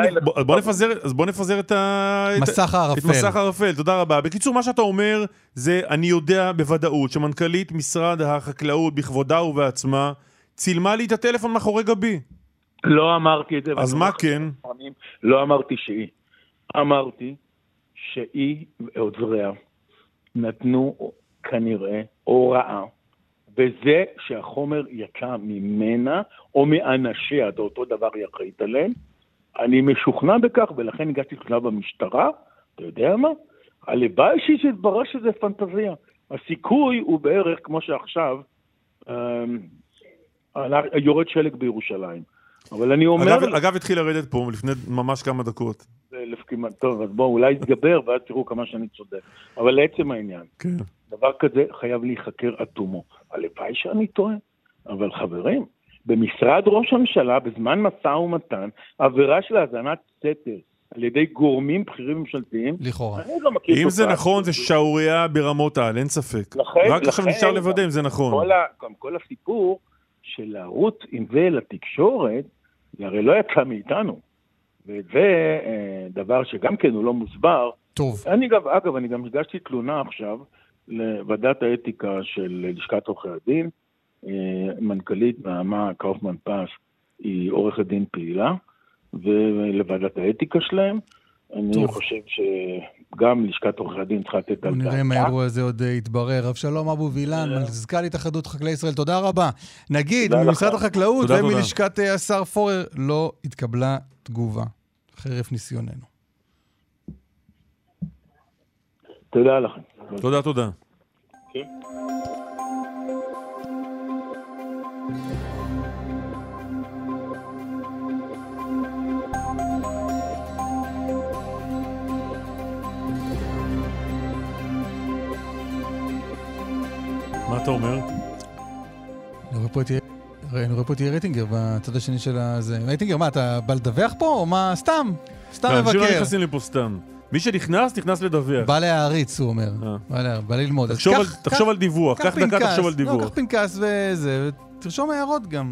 בוא נפזר את מסך הערפל. תודה רבה. בקיצור, מה שאתה אומר זה, אני יודע בוודאות שמנכ"לית משרד החקלאות בכבודה ובעצמה צילמה לי את הטלפון מאחורי גבי.
לא אמרתי את זה.
אז מה כן?
לא אמרתי שהיא. אמרתי שהיא ועוזריה נתנו כנראה הוראה, וזה שהחומר יצא ממנה או מאנשיה, זה אותו דבר יחליט עליהם. אני משוכנע בכך, ולכן הגשתי תלונה במשטרה. אתה יודע מה? הלוואי שהתברר שזה פנטזיה. הסיכוי הוא בערך כמו שעכשיו יורד שלג בירושלים. אבל אני אומר...
אגב, התחיל לרדת פה לפני ממש כמה דקות.
טוב, אז בואו, אולי יתגבר, ואז תראו כמה שאני צודק. אבל לעצם העניין,
כן. דבר
כזה חייב להיחקר עד תומו. הלוואי שאני טועה. אבל חברים, במשרד ראש הממשלה, בזמן משא ומתן, עבירה של האזנת סתר, על ידי גורמים בכירים ממשלתיים.
לכאורה.
אם זה נכון, זה שעוריה ברמות העל, אין ספק. רק עכשיו נשאר לוודא אם זה נכון.
כל הסיפור של לערוץ עם זה לתקשורת, זה הרי לא יצא מאיתנו. וזה דבר שגם כן הוא לא מוסבר.
טוב.
אגב, אני גם הגשתי תלונה עכשיו לוועדת האתיקה של לשכת עורכי הדין. מנכ"לית נעמה קאופמן פס היא עורכת דין פעילה, ולוועדת האתיקה שלהם. אני חושב שגם לשכת עורכי הדין צריכה לתת על דעתה.
נראה אם האירוע הזה עוד יתברר. אבשלום אבו וילן, מזכ"ל התאחדות חקלאי ישראל, תודה רבה. נגיד, ממשרד החקלאות ומלשכת השר פורר לא התקבלה תגובה, חרף ניסיוננו.
תודה לכם.
תודה. מה אתה אומר?
אני רואה פה את רייטינגר בצד השני של הזה. רייטינגר, מה, אתה בא לדווח פה או מה? סתם מבקר.
אנשים לא נכנסים לי פה סתם. מי שנכנס לדווח.
בא להעריץ, הוא אומר. בא ללמוד.
תחשוב על דיווח, קח דקה תחשוב על דיווח.
קח פנקס וזה, ותרשום הערות גם.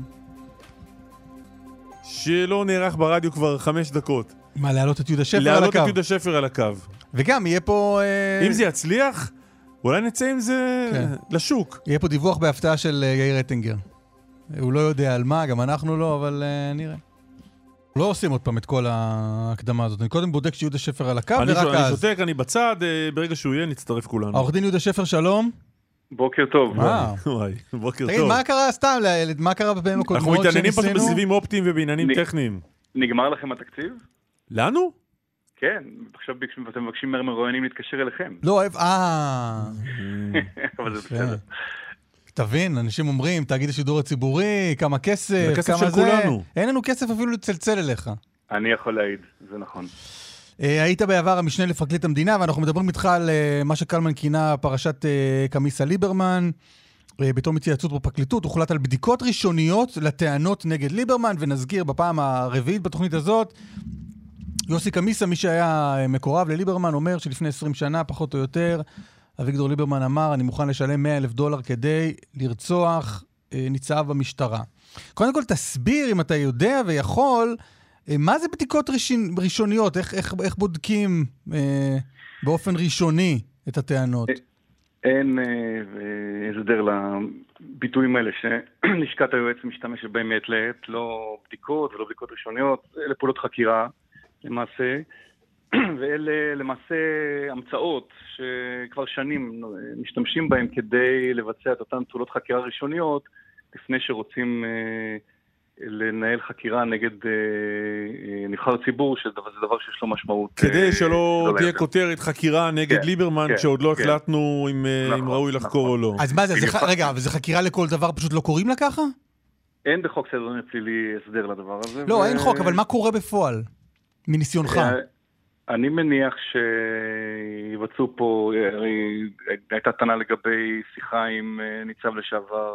שלא נערך ברדיו כבר 5 דקות.
מה, להעלות את יהודה שפר על הקו?
להעלות את יהודה שפר על הקו.
וגם יהיה פה...
אם זה יצליח, אולי נצא עם זה לשוק.
יהיה פה דיווח בהפתעה של יאיר רייטינגר. הוא לא יודע על מה, גם אנחנו לא, אבל נראה. לא עושים עוד פעם את כל ההקדמה הזאת. אני קודם בודק שיהודה שפר על הקו, ורק אז.
אני שותק, אני בצד, ברגע שהוא יהיה, נצטרף כולנו.
העורך דין יהודה שפר, שלום.
בוקר טוב.
בוקר טוב.
תגיד, מה קרה סתם? מה קרה בפעמים הקודמות
אנחנו מתעניינים פשוט בסיבים אופטיים ובעניינים טכניים.
נגמר לכם התקציב?
לנו?
כן, עכשיו אתם מבקשים מרואיינים להתקשר אליכם.
לא,
אבל זה בסדר.
תבין, אנשים אומרים, תאגיד השידור הציבורי, כמה כסף,
כסף
כמה
של
זה.
כולנו.
אין לנו כסף אפילו לצלצל אליך.
אני יכול להעיד, זה נכון.
היית בעבר המשנה לפרקליט המדינה, ואנחנו מדברים איתך על מה שקלמן כינה פרשת קמיסה ליברמן. בתום התייעצות בפרקליטות, הוחלט על בדיקות ראשוניות לטענות נגד ליברמן, ונזכיר בפעם הרביעית בתוכנית הזאת, יוסי קמיסה, מי שהיה מקורב לליברמן, אומר שלפני 20 שנה, פחות או יותר, אביגדור ליברמן אמר, אני מוכן לשלם $100,000 כדי לרצוח ניצב במשטרה. קודם כל, תסביר, אם אתה יודע ויכול, מה זה בדיקות ראשוניות? איך בודקים באופן ראשוני את הטענות?
אין הסדר לביטויים האלה שלשכת היועץ משתמשת בהם מעת לעת, לא בדיקות ולא בדיקות ראשוניות, אלה פעולות חקירה למעשה, ואלה למעשה המצאות שכבר שנים משתמשים בהם כדי לבצע את אותן פעולות חקירה ראשוניות, לפני שרוצים לנהל חקירה נגד נבחר ציבור, שזה דבר שיש לו משמעות.
כדי שלא תהיה כותרת חקירה נגד ליברמן, שעוד לא החלטנו אם ראוי לחקור או לא.
אז מה זה, רגע, אבל זה חקירה לכל דבר, פשוט לא קוראים לה ככה?
אין בחוק סדר דין פלילי הסדר לדבר הזה.
לא, אין חוק, אבל מה קורה בפועל? מניסיונך.
אני מניח שיבצעו פה, הייתה טענה לגבי שיחה עם ניצב לשעבר,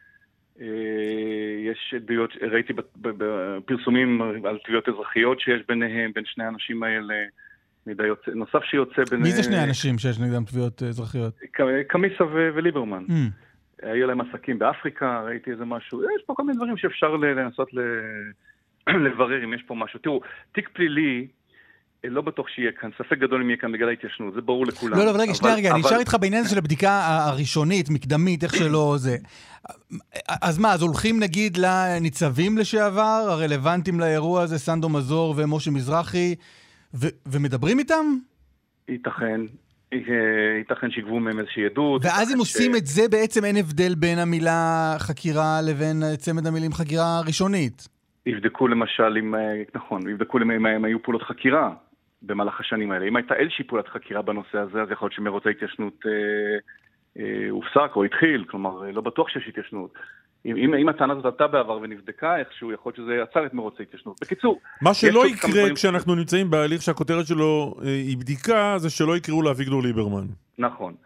יש עדויות, ראיתי בפרסומים על תביעות אזרחיות שיש ביניהם, בין שני האנשים האלה, נוסף שיוצא ביניהם.
מי זה שני אנשים שיש נגדם תביעות אזרחיות?
קמיסה וליברמן. היו להם עסקים באפריקה, ראיתי איזה משהו, יש פה כל מיני דברים שאפשר לנסות לברר אם יש פה משהו. תראו, תיק פלילי, לא בטוח שיהיה כאן, ספק גדול אם יהיה כאן בגלל ההתיישנות, זה ברור לכולם.
לא, רגע, אני אשאר איתך בעניין של הבדיקה הראשונית, מקדמית, איך שלא זה. אז מה, אז הולכים נגיד לניצבים לשעבר, הרלוונטיים לאירוע הזה, סנדו מזור ומשה מזרחי, ומדברים איתם?
ייתכן שיגבו מהם איזושהי עדות.
ואז אם עושים את זה, בעצם אין הבדל בין המילה חקירה לבין צמד המילים חקירה ראשונית.
יבדקו למשל יבדקו אם היו פעולות חקירה במהלך השנים האלה. אם הייתה איזושהי פעולת חקירה בנושא הזה, אז יכול להיות שמרוץ ההתיישנות הופסק או התחיל, כלומר, לא בטוח שיש התיישנות. אם הטענה הזאת עלתה בעבר ונבדקה איכשהו, יכול להיות שזה יצר את מרוץ ההתיישנות. בקיצור,
מה שלא יקרה כשאנחנו נמצאים בהליך שהכותרת שלו היא בדיקה, זה שלא יקראו לאביגדור ליברמן.
נכון.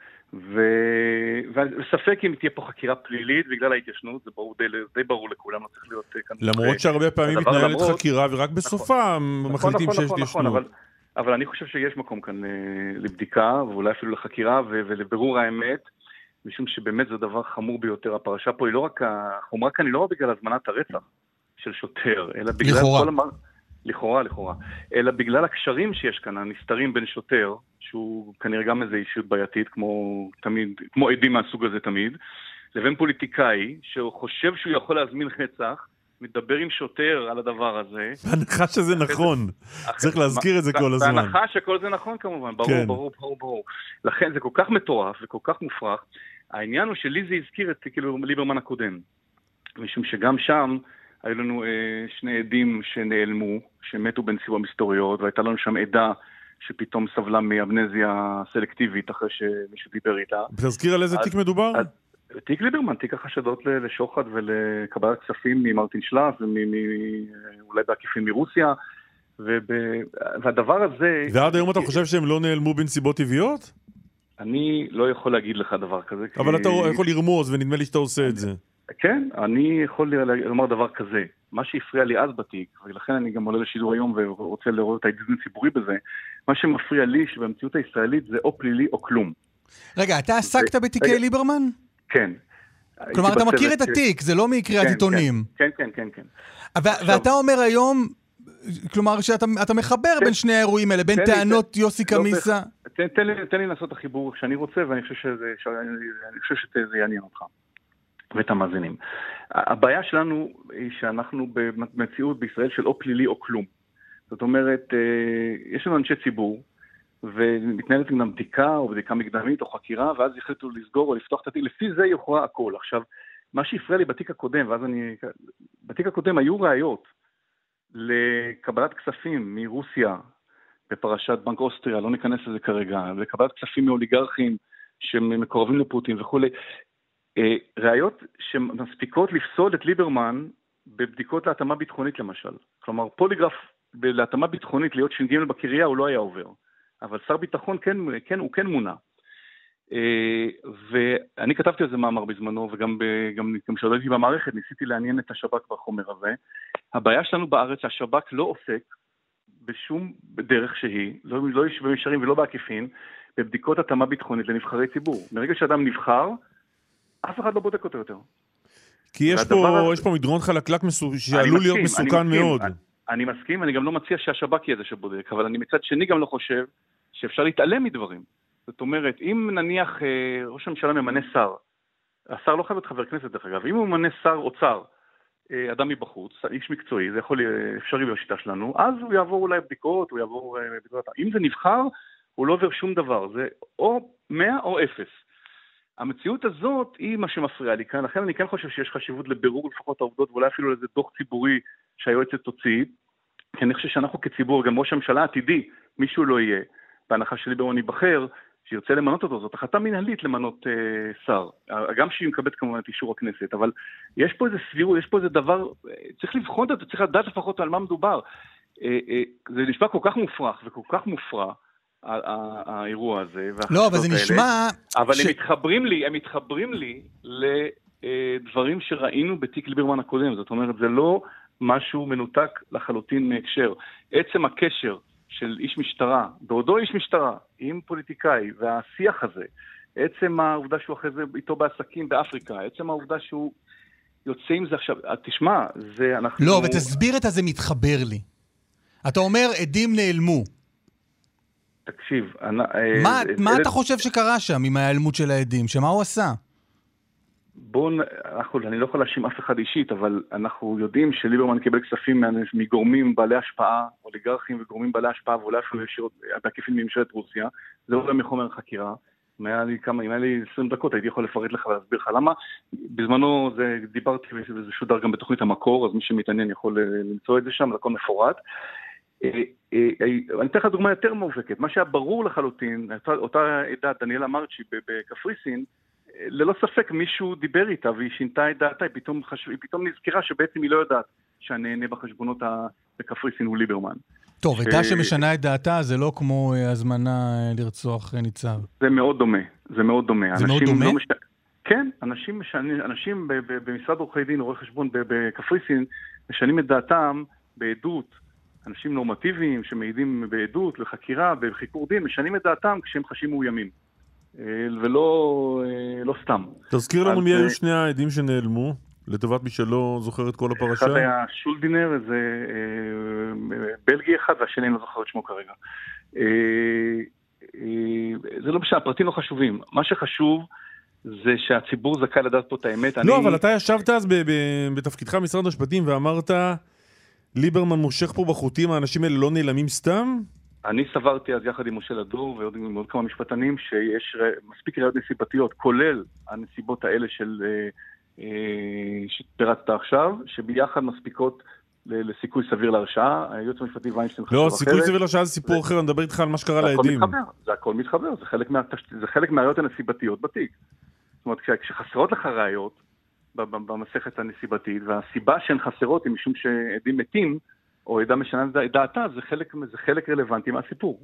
וספק אם תהיה פה חקירה פלילית בגלל ההתיישנות, זה די ברור לכולם, לא צריך להיות כאן.
למרות שהרבה פעמים מתנהלת חקירה, ורק בסופה מחליטים שיש התיישנות.
אבל אני חושב שיש מקום כאן לבדיקה, ואולי אפילו לחקירה ולבירור האמת, משום שבאמת זה דבר חמור ביותר. הפרשה פה היא לא רק, החומרה כאן היא לא רק בגלל הזמנת הרצח של שוטר, אלא בגלל לכאורה, אלא בגלל הקשרים שיש כאן, הנסתרים בין שוטר, שהוא כנראה גם איזו אישיות בעייתית, כמו עדים מהסוג הזה תמיד, לבין פוליטיקאי, שהוא חושב שהוא יכול להזמין רצח, מדבר עם שוטר על הדבר הזה.
בהנחה שזה נכון. צריך להזכיר את זה כל הזמן.
בהנחה שכל זה נכון כמובן, ברור. לכן זה כל כך מטורף וכל כך מופרך. העניין הוא שלי זה הזכיר את ליברמן הקודם. משום שגם שם היו לנו שני עדים שנעלמו, שמתו בנסיבות מסתוריות, והייתה לנו שם עדה שפתאום סבלה מאמנזיה סלקטיבית אחרי שמישהו דיבר איתה.
תזכיר על איזה תיק מדובר?
תיק ליברמן, תיק החשדות לשוחד ולקבלת כספים ממרטין שלף ואולי בעקיפין מרוסיה, והדבר הזה...
ועד היום אתה חושב שהם לא נעלמו בנסיבות טבעיות?
אני לא יכול להגיד לך דבר כזה.
אבל אתה יכול לרמוז ונדמה לי שאתה עושה את זה.
כן, אני יכול לומר דבר כזה. מה שהפריע לי אז בתיק, ולכן אני גם עולה לשידור היום ורוצה לראות את ההתגזון ציבורי בזה, מה שמפריע לי שבמציאות הישראלית זה או פלילי או כלום.
רגע, אתה עסקת בתיקי ליברמן?
כן.
כלומר, אתה מכיר את התיק, זה לא מקריאת עיתונים.
כן.
ואתה אומר היום, כלומר, שאתה מחבר בין שני האירועים האלה, בין טענות יוסי קמיסה.
תן לי לעשות את החיבור שאני רוצה, ואני חושב שזה יעניין אותך ואת המאזינים. הבעיה שלנו היא שאנחנו במציאות בישראל של או פלילי או כלום. זאת אומרת, יש לנו אנשי ציבור, ומתנהלת גם בדיקה או בדיקה מקדמית או חקירה, ואז יחליטו לסגור או לפתוח את התיק, לפי זה יוכרע הכל. עכשיו, מה שהפריע לי בתיק הקודם, בתיק הקודם היו ראיות לקבלת כספים מרוסיה בפרשת בנק אוסטריה, לא ניכנס לזה כרגע, לקבלת כספים מאוליגרכים שמקורבים לפוטין וכו'. ראיות שמספיקות לפסול את ליברמן בבדיקות להתאמה ביטחונית למשל. כלומר, פוליגרף להתאמה ביטחונית להיות ש"ג בקריה הוא לא היה עובר. אבל שר ביטחון הוא כן מונה. ואני כתבתי על זה מאמר בזמנו, וגם כשעודדתי במערכת, ניסיתי לעניין את השב"כ בחומר הזה. הבעיה שלנו בארץ, שהשב"כ לא עוסק בשום דרך שהיא, לא במישרים ולא בעקיפין, בבדיקות התאמה ביטחונית לנבחרי ציבור. מרגע שאדם נבחר, אף אחד לא בודק אותו יותר.
כי יש פה מדרון חלקלק שעלול להיות מסוכן מאוד.
אני מסכים, אני גם לא מציע שהשב"כ יהיה זה שבודק, אבל אני מצד שני גם לא חושב שאפשר להתעלם מדברים. זאת אומרת, אם נניח ראש הממשלה ממנה שר, השר לא חייב להיות חבר כנסת דרך אגב, אם הוא ממנה שר אוצר, אדם מבחוץ, איש מקצועי, זה יכול אפשרי בשיטה שלנו, אז הוא יעבור אולי בדיקות, הוא יעבור בדיקות. אם זה נבחר, הוא לא עובר שום דבר, זה או 100 או 0. המציאות הזאת היא מה שמפריע לי כאן, לכן אני כן חושב שיש חשיבות לבירור לפחות העובדות, ואולי אפילו לאיזה דוח ציבורי שהיועצת תוציא, כי אני חושב שאנחנו כציבור, גם ראש הממשלה עתידי, מישהו לא יהיה, בהנחה שלי ליברמן ייבחר, שירצה למנות אותו, זאת החלטה מנהלית למנות שר, גם שהיא מקבלת כמובן את אישור הכנסת, אבל יש פה איזה סבירות, יש פה איזה דבר, צריך לבחון את זה, צריך לדעת לפחות על מה מדובר. זה נשמע כל כך מופרך וכל כך מופרע, האירוע הזה.
לא, אבל זה נשמע...
אבל הם מתחברים לי לדברים שראינו בתיק ליברמן הקודם, זאת אומרת, זה לא משהו מנותק לחלוטין מהקשר. עצם הקשר של איש משטרה, בעודו איש משטרה, עם פוליטיקאי, והשיח הזה, עצם העובדה שהוא אחרי זה איתו בעסקים באפריקה, עצם העובדה שהוא יוצא עם זה עכשיו, תשמע, זה אנחנו...
לא, ותסביר את זה מתחבר לי. אתה אומר, עדים נעלמו.
תקשיב,
מה אתה חושב שקרה שם עם ההיעלמות של העדים? שמה הוא עשה?
אני לא יכול להאשים אף אחד אישית, אבל אנחנו יודעים שליברמן קיבל כספים מגורמים בעלי השפעה, אוליגרכים וגורמים בעלי השפעה, ואולי אפילו ישירות בעקיפין מממשלת רוסיה. זה אולי מחומר חקירה. אם היה לי 20 דקות, הייתי יכול לפרט לך ולהסביר לך למה. בזמנו דיברתי וזה שודר גם בתוכנית המקור, אז מי שמתעניין יכול למצוא את זה שם, זה הכל מפורט. אני אתן לך דוגמה יותר מובהקת. מה שהיה ברור לחלוטין, אותה עדה, דניאלה מרצ'י בקפריסין, ללא ספק מישהו דיבר איתה והיא שינתה את דעתה, היא פתאום נזכרה שבעצם היא לא יודעת שהנהנה בחשבונות בקפריסין הוא ליברמן.
טוב, עדה שמשנה את דעתה זה לא כמו הזמנה לרצוח ניצב.
זה מאוד דומה, זה מאוד דומה.
זה מאוד דומה?
כן, אנשים במשרד עורכי דין, רואי חשבון בקפריסין, משנים את דעתם בעדות. אנשים נורמטיביים שמעידים בעדות, לחקירה, בחיקור דין, משנים את דעתם כשהם חשים מאוימים. ולא סתם.
תזכיר לנו מי היו שני העדים שנעלמו, לטובת מי שלא זוכר את כל הפרשה.
אחד היה שולדינר, זה בלגי אחד, והשני אני לא זוכר את שמו כרגע. זה לא משנה, הפרטים לא חשובים. מה שחשוב זה שהציבור זכאי לדעת פה את האמת.
לא, אבל אתה ישבת אז בתפקידך משרד המשפטים ואמרת, ליברמן מושך פה בחוטים, האנשים האלה לא נעלמים סתם?
אני סברתי אז יחד עם משה לדור ועוד עם כמה משפטנים שיש מספיק ראיות נסיבתיות, כולל הנסיבות האלה שפירטת עכשיו, שביחד מספיקות לסיכוי סביר להרשעה. היועץ המשפטי ויינשטיין חשב אחרת.
לא, סיכוי סביר להרשעה זה סיפור אחר, אני מדבר איתך על מה שקרה לעדים.
זה הכל מתחבר, זה חלק מהראיות הנסיבתיות בתיק. זאת אומרת, כשחסרות לך ראיות במסכת הנסיבתית, והסיבה שהן חסרות היא משום שעדים מתים, או עדה משנה את דעתה, זה חלק רלוונטי מהסיפור.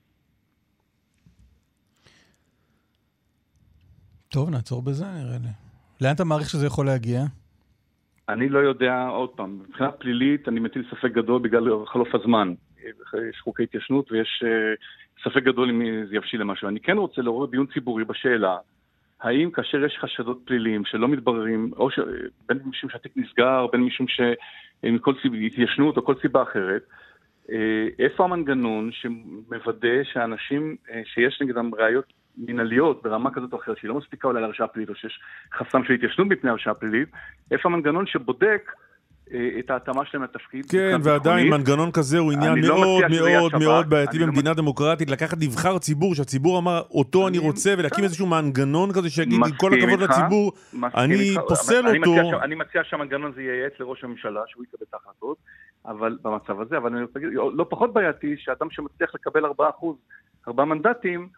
טוב, נעצור בזה, נראה לי. לאן אתה מעריך שזה יכול להגיע?
אני לא יודע, עוד פעם, מבחינה פלילית אני מטיל ספק גדול בגלל חלוף הזמן. יש חוקי התיישנות ויש ספק גדול אם זה יבשיל למשהו. אני כן רוצה לעורר דיון ציבורי בשאלה, האם כאשר יש חשדות פליליים שלא מתבררים, או בין משום שהתיק נסגר, בין משום מכל סיבה, התיישנות או כל סיבה אחרת, איפה המנגנון שמוודא שאנשים שיש נגדם ראיות מנהליות ברמה כזאת או אחרת, שהיא לא מספיקה אולי להרשעה פלילית, או שיש חסם של התיישנות מפני הרשעה פלילית, איפה המנגנון שבודק את ההתאמה שלהם לתפקיד?
כן, ועדיין מנגנון כזה הוא עניין מאוד מאוד מאוד בעייתי במדינה דמוקרטית, לקחת נבחר ציבור, שהציבור אמר אותו אני רוצה, ולהקים איזשהו מנגנון כזה שיגיד עם כל הכבוד לציבור, אני פוסל אותו.
אני מציע שהמנגנון זה ייעץ לראש הממשלה, שהוא יקבל את ההחלטות, אבל במצב הזה, אבל אני רוצה להגיד, לא פחות בעייתי, שאדם שמצליח לקבל 4 מנדטים,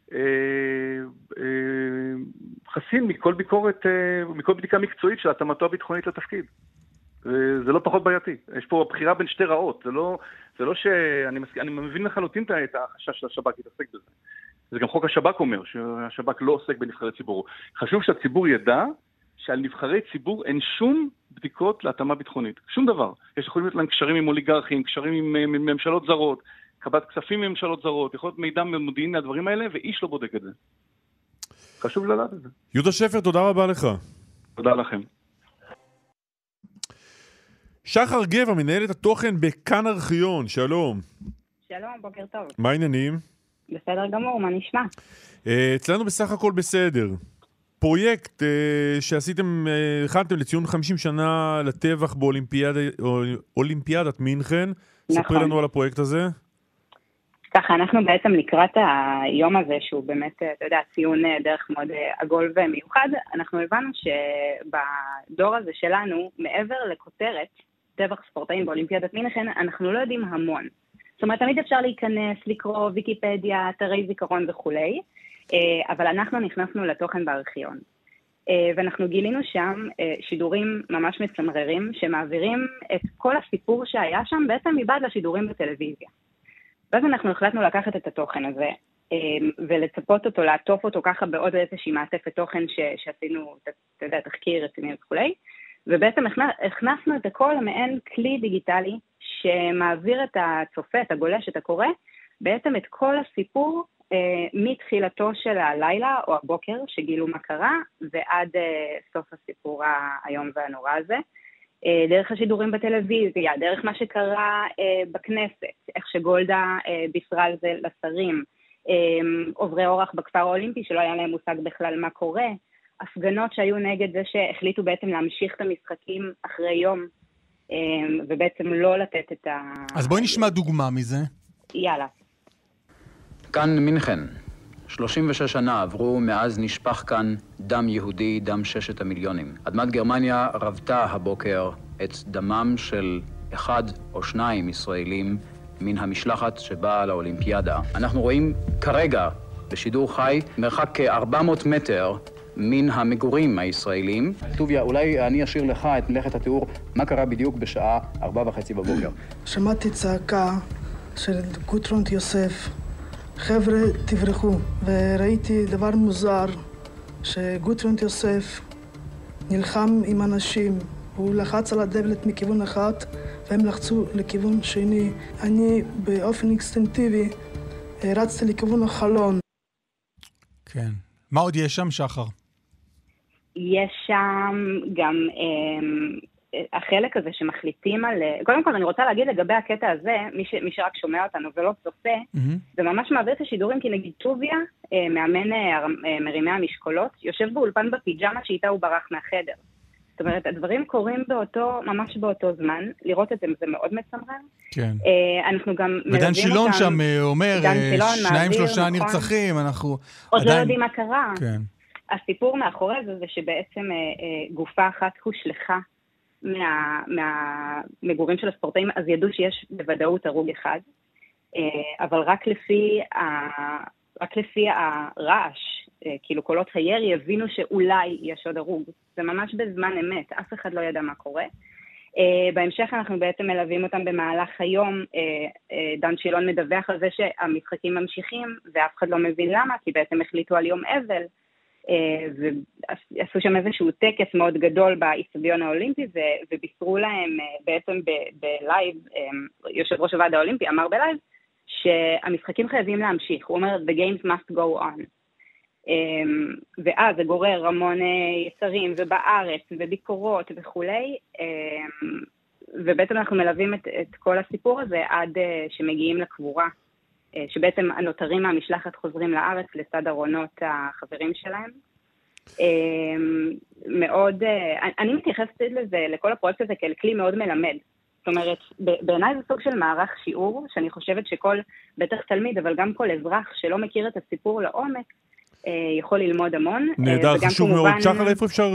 חסין מכל ביקורת, מכל בדיקה מקצועית של התאמתו הביטחונית לתפקיד. זה לא פחות בעייתי. יש פה בחירה בין שתי רעות. זה לא אני מבין לחלוטין את החשש של השב"כ להתעסק בזה. זה גם חוק השב"כ אומר, שהשב"כ לא עוסק בנבחרי ציבור. חשוב שהציבור ידע שעל נבחרי ציבור אין שום בדיקות להתאמה ביטחונית. שום דבר. יש יכולים להיות להם קשרים עם אוליגרכים, קשרים עם ממשלות זרות, קבלת כספים מממשלות זרות, יכול להיות מידע מודיעין מהדברים האלה, ואיש לא בודק את זה. חשוב לדעת את זה.
יהודה שפר, תודה רבה לך.
תודה לכם.
שחר גבע, מנהלת התוכן בכאן ארכיון, שלום.
שלום, בוקר טוב.
מה העניינים?
בסדר גמור, מה נשמע?
אצלנו בסך הכל בסדר. פרויקט שעשיתם, הכנתם לציון 50 שנה לטבח באולימפיאדת מינכן.
נכון.
ספרי לנו על הפרויקט הזה.
ככה, אנחנו בעצם לקראת היום הזה, שהוא באמת, אתה יודע, ציון דרך מאוד עגול ומיוחד, אנחנו הבנו שבדור הזה שלנו, מעבר לכותרת, טבח ספורטאים באולימפיאדת מינכן, אנחנו לא יודעים המון. זאת אומרת, תמיד אפשר להיכנס, לקרוא ויקיפדיה, אתרי זיכרון וכולי, אבל אנחנו נכנסנו לתוכן בארכיון. ואנחנו גילינו שם שידורים ממש מצמררים, שמעבירים את כל הסיפור שהיה שם בעצם מבעד לשידורים בטלוויזיה. ואז אנחנו החלטנו לקחת את התוכן הזה, ולצפות אותו, לעטוף אותו ככה בעוד איזושהי מעטפת תוכן שעשינו, אתה יודע, תחקיר, רציני וכולי, ובעצם הכנסנו את הכל מעין כלי דיגיטלי, שמעביר את הצופה, את הגולש, את הקורא, בעצם את כל הסיפור, מתחילתו של הלילה או הבוקר, שגילו מה קרה, ועד סוף הסיפור היום והנורא הזה. דרך השידורים בטלוויזיה, דרך מה שקרה בכנסת, איך שגולדה בישרה על זה לשרים, עוברי אורח בכפר האולימפי שלא היה להם מושג בכלל מה קורה, הפגנות שהיו נגד זה שהחליטו בעצם להמשיך את המשחקים אחרי יום, ובעצם לא לתת את ה...
אז בואי נשמע דוגמה מזה.
יאללה.
כאן מינכן. 36 שנה עברו מאז נשפך כאן דם יהודי, דם 6 המיליונים. אדמת גרמניה רבתה הבוקר את דמם של 1 או 2 ישראלים מן המשלחת שבאה לאולימפיאדה. אנחנו רואים כרגע בשידור חי מרחק כ-400 מטר מן המגורים הישראלים. טוביה, אולי אני אשאיר לך את מלאכת התיאור מה קרה בדיוק בשעה 4:30 בבוקר.
שמעתי צעקה של גוטרון יוסף, חבר'ה תברחו, וראיתי דבר מוזר, שגוטרון יוסף נלחם עם אנשים, הוא לחץ על הדלת מכיוון אחד והם לחצו לכיוון שני. אני באופן אקסטנטיבי רצתי לכיוון החלון.
כן. מה עוד יש שם, שחר?
יש שם גם החלק הזה שמחליטים על... קודם כל אני רוצה להגיד לגבי הקטע הזה, מי שרק שומע אותנו ולא צופה, זה ממש מעביר את השידורים, כי נגיד טוביה, מאמן מרימי המשקולות, יושב באולפן בפיג'מה שאיתה הוא ברח מהחדר. זאת אומרת, הדברים קורים ממש באותו זמן, לראות את זה מאוד מצמרר.
כן.
אנחנו גם מלווים אותם...
ודן שילון שם אומר, 2-3 נרצחים, אנחנו...
עוד לא יודעים מה קרה.
כן.
הסיפור מאחורי זה שבעצם גופה אחת הושלכה מהמגורים של הספורטאים, אז ידעו שיש בוודאות הרוג אחד, אבל רק לפי הרעש, כאילו קולות הירי, הבינו שאולי יש עוד הרוג. זה ממש בזמן אמת, אף אחד לא ידע מה קורה. בהמשך אנחנו בעצם מלווים אותם במהלך היום, דן שילון מדווח על זה שהמשחקים ממשיכים, ואף אחד לא מבין למה, כי בעצם החליטו על יום אבל, ועשו שם איזשהו טקס מאוד גדול באצטדיון האולימפי, ובישרו להם בעצם בלייב, יושב ראש הוועד האולימפי אמר בלייב, שהמשחקים חייבים להמשיך. הוא אומר, the games must go on. ואז זה גורר המון יצרים, ובארץ, וביקורות וכולי, ובעצם אנחנו מלווים את כל הסיפור הזה עד שמגיעים לקבורה, שבעצם הנותרים מהמשלחת חוזרים לארץ לצד ארונות החברים שלהם. מאוד, אני מתייחסת לזה, לכל הפרויקט הזה כאל כלי מאוד מלמד. זאת אומרת, בעיניי זה סוג של מערך שיעור, שאני חושבת שכל, בטח תלמיד, אבל גם כל אזרח שלא מכיר את הסיפור לעומק, יכול ללמוד המון.
נהדר, חשוב מאוד. שחר, איפה אפשר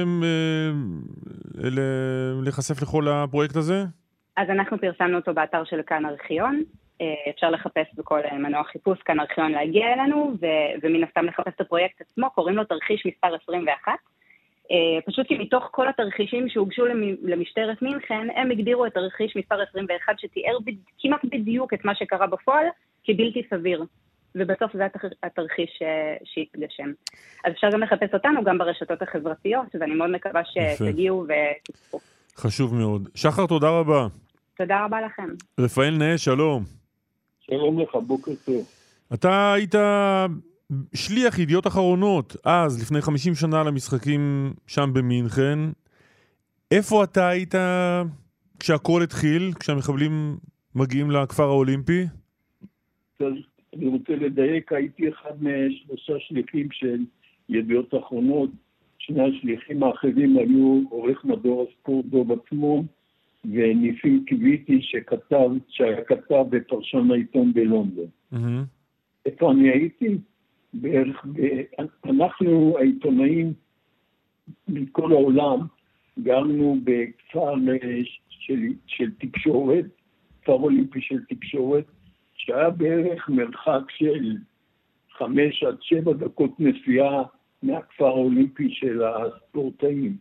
להיחשף לכל הפרויקט הזה?
אז אנחנו פרסמנו אותו באתר של כאן ארכיון. אפשר לחפש בכל מנוע חיפוש כאן ארכיון להגיע אלינו, ומן הסתם לחפש את הפרויקט עצמו, קוראים לו תרחיש מספר 21. פשוט כי מתוך כל התרחישים שהוגשו למשטרת מינכן, הם הגדירו את תרחיש מספר 21 שתיאר כמעט בדיוק את מה שקרה בפועל כבלתי סביר. ובסוף זה התרחיש שהתגשם. אז אפשר גם לחפש אותנו גם ברשתות החברתיות, ואני מאוד מקווה שתגיעו ותצפו.
חשוב מאוד. שחר, תודה רבה.
תודה רבה לכם.
רפאל נאה, שלום.
שלום לך, בוקר טוב.
אתה היית שליח ידיעות אחרונות, אז, לפני 50 שנה למשחקים שם במינכן. איפה אתה היית כשהכל התחיל, כשהמחבלים מגיעים לכפר האולימפי?
אני רוצה לדייק, הייתי אחד מ3 שליחים של ידיעות אחרונות. 2 השליחים האחרים היו עורך מדור הספורט דוב עצמו, וניסים קיוויתי שהיה כתב בפרשן העיתון בלונדון. איפה אני הייתי? בערך, אנחנו העיתונאים מכל העולם גרנו בכפר של תקשורת, כפר אולימפי של תקשורת, שהיה בערך מרחק של 5 עד 7 דקות נסיעה מהכפר האולימפי של הספורטאים.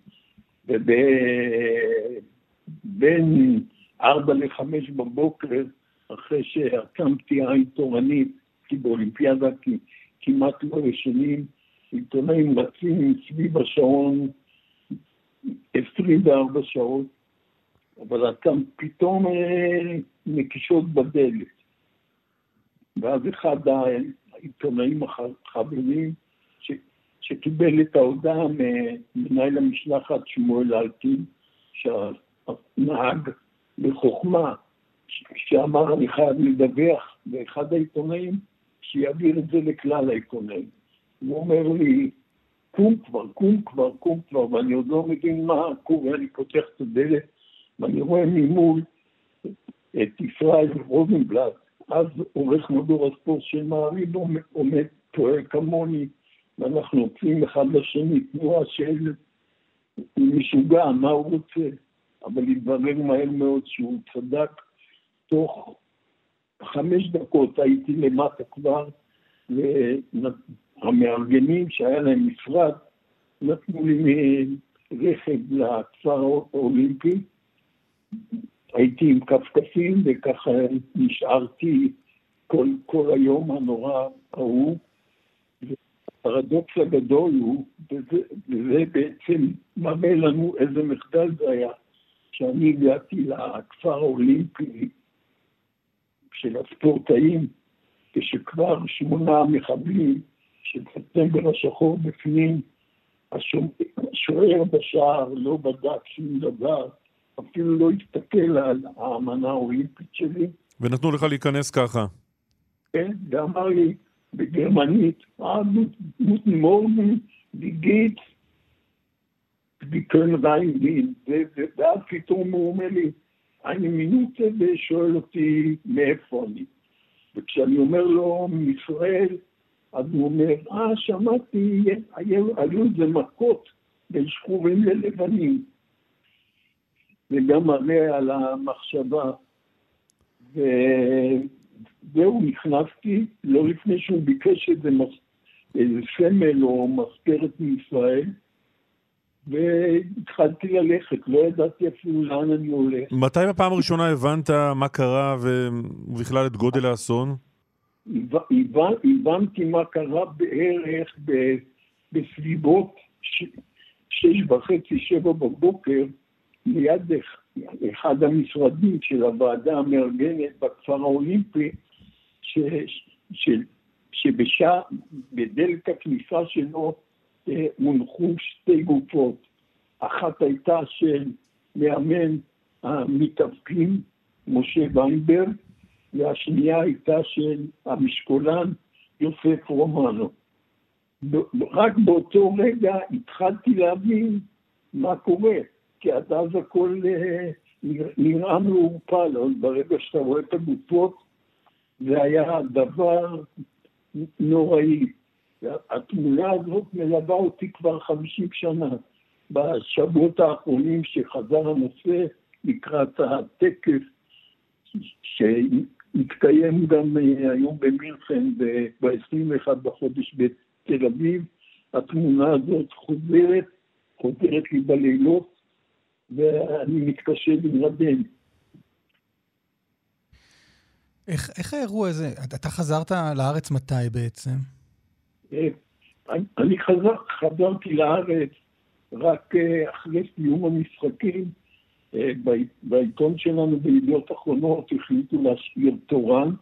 ובין 4 ל-5 בבוקר, אחרי שהקמתי עין תורנית, כי באולימפיאדה כמעט לא ראשונים, עיתונאים רצים סביב השעון 24 שעות, אבל אתם פתאום נקישות בדלת. ואז אחד העיתונאים החברים שקיבל את ההודעה ממנהל המשלחת שמואל אלקין, שהנהג בחוכמה, שאמר אני חייב לדווח לאחד העיתונאים, שיעביר את זה לכלל העיתונאים. הוא אומר לי, קום כבר, ואני עוד לא מבין מה קורה, אני פותח את הדלת, ואני רואה ממול את ישראל רוזנבלט, אז עורך מדור הספורט של מעריב, עומד פועל כמוני, ואנחנו עוצרים אחד לשני, תנועה של משוגע, מה הוא רוצה, אבל התברר מהר מאוד שהוא צדק. תוך 5 דקות הייתי למטה כבר, והמארגנים שהיה להם משרד, נתנו לי רכב לכפר האולימפי, הייתי עם כפכפים וככה נשארתי כל היום הנורא ההוא. הפרדוקס הגדול הוא, וזה בעצם מראה לנו איזה מחדל זה היה, שאני הגעתי לכפר האולימפי של הספורטאים, כשכבר 8 מחבלים של ספטמבר השחור בפנים, השוער בשער לא בדק שום דבר, אפילו לא הסתכל על האמנה האולימפית שלי.
ונתנו לך להיכנס ככה.
כן, ואמר לי בגרמנית, גוטן מורגן, די גייט, די קען ריינגehen. ואז פתאום הוא אומר לי, אני מינוטה, ושואל אותי מאיפה אני. וכשאני אומר לו מישראל, אז הוא אומר, שמעתי, היו איזה מכות בין שחורים ללבנים. וגם מראה על המחשבה. וזהו, נכנסתי, לא לפני שהוא ביקש איזה סמל או מזכרת מישראל, והתחלתי ללכת, לא ידעתי אפילו לאן אני הולך.
מתי בפעם הראשונה הבנת מה קרה ובכלל את גודל האסון?
הבנתי מה קרה בערך בסביבות 6:30-7 בבוקר, ליד אחד המשרדים של הוועדה המארגנת בכפר האולימפי, בדלת הכניסה שלו הונחו 2 גופות. אחת הייתה של מאמן המתאבקים, משה ויינברג, והשנייה הייתה של המשקולן יוסף רומנו. רק באותו רגע התחלתי להבין מה קורה, כי עד אז הכל נראה מעורפל, אבל ברגע שאתה רואה את הגופות, זה היה דבר נוראי. התמונה הזאת מלווה אותי כבר 50 שנה. בשבועות האחרונים שחזר הנושא לקראת הטקס, שהתקיים גם היום במינכן ב-21 בחודש בתל אביב, התמונה הזאת חוזרת לי בלילות, ואני מתקשה להירדם.
איך האירוע הזה? אתה חזרת לארץ מתי בעצם?
אני חזרתי לארץ רק אחרי סיום המשחקים. בעיתון שלנו בידיעות אחרונות החליטו להשאיר תורן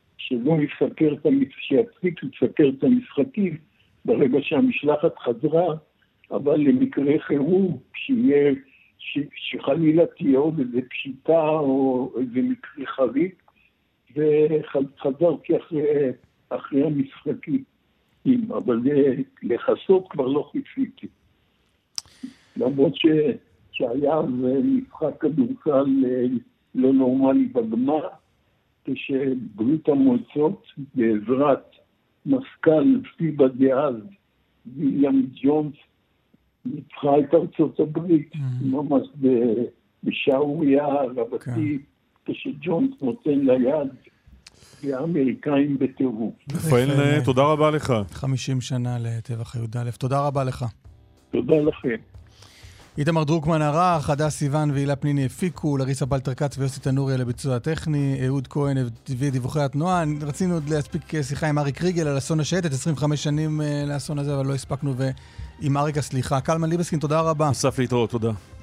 שיפסיק לסקר את המשחקים ברגע שהמשלחת חזרה, אבל למקרה חירום, שחלילה תהיה עוד איזה פשיטה או איזה מקרה חריג, וחזרתי אחרי המשחקים. אבל לחסות כבר לא חיפיתי. למרות שהיה משחק כדורסל לא נורמלי בגמר, כשברית המועצות בעזרת מזכ"ל פיבה דאז, ויליאם ג'ונס, ניצחה את ארצות הברית, ממש בשערוריה רבתי, כשג'ונס נותן ליד, והאמריקאים בטירוף.
רפאל, תודה רבה לך.
50 שנה לטבח י"א. תודה רבה לך.
תודה לכם.
איתמר דרוקמן ערך, הדס סיוון והילה פניני הפיקו, לריסה בלטר כץ ויוסי תנוריה לביצוע הטכני, אהוד כהן ודיווחי התנועה. רצינו להספיק שיחה עם אריק ריגל על אסון השייטת, 25 שנים לאסון הזה, אבל לא הספקנו, ועם אריק הסליחה. קלמן ליבסקין, תודה רבה.
אסף להתראות, תודה.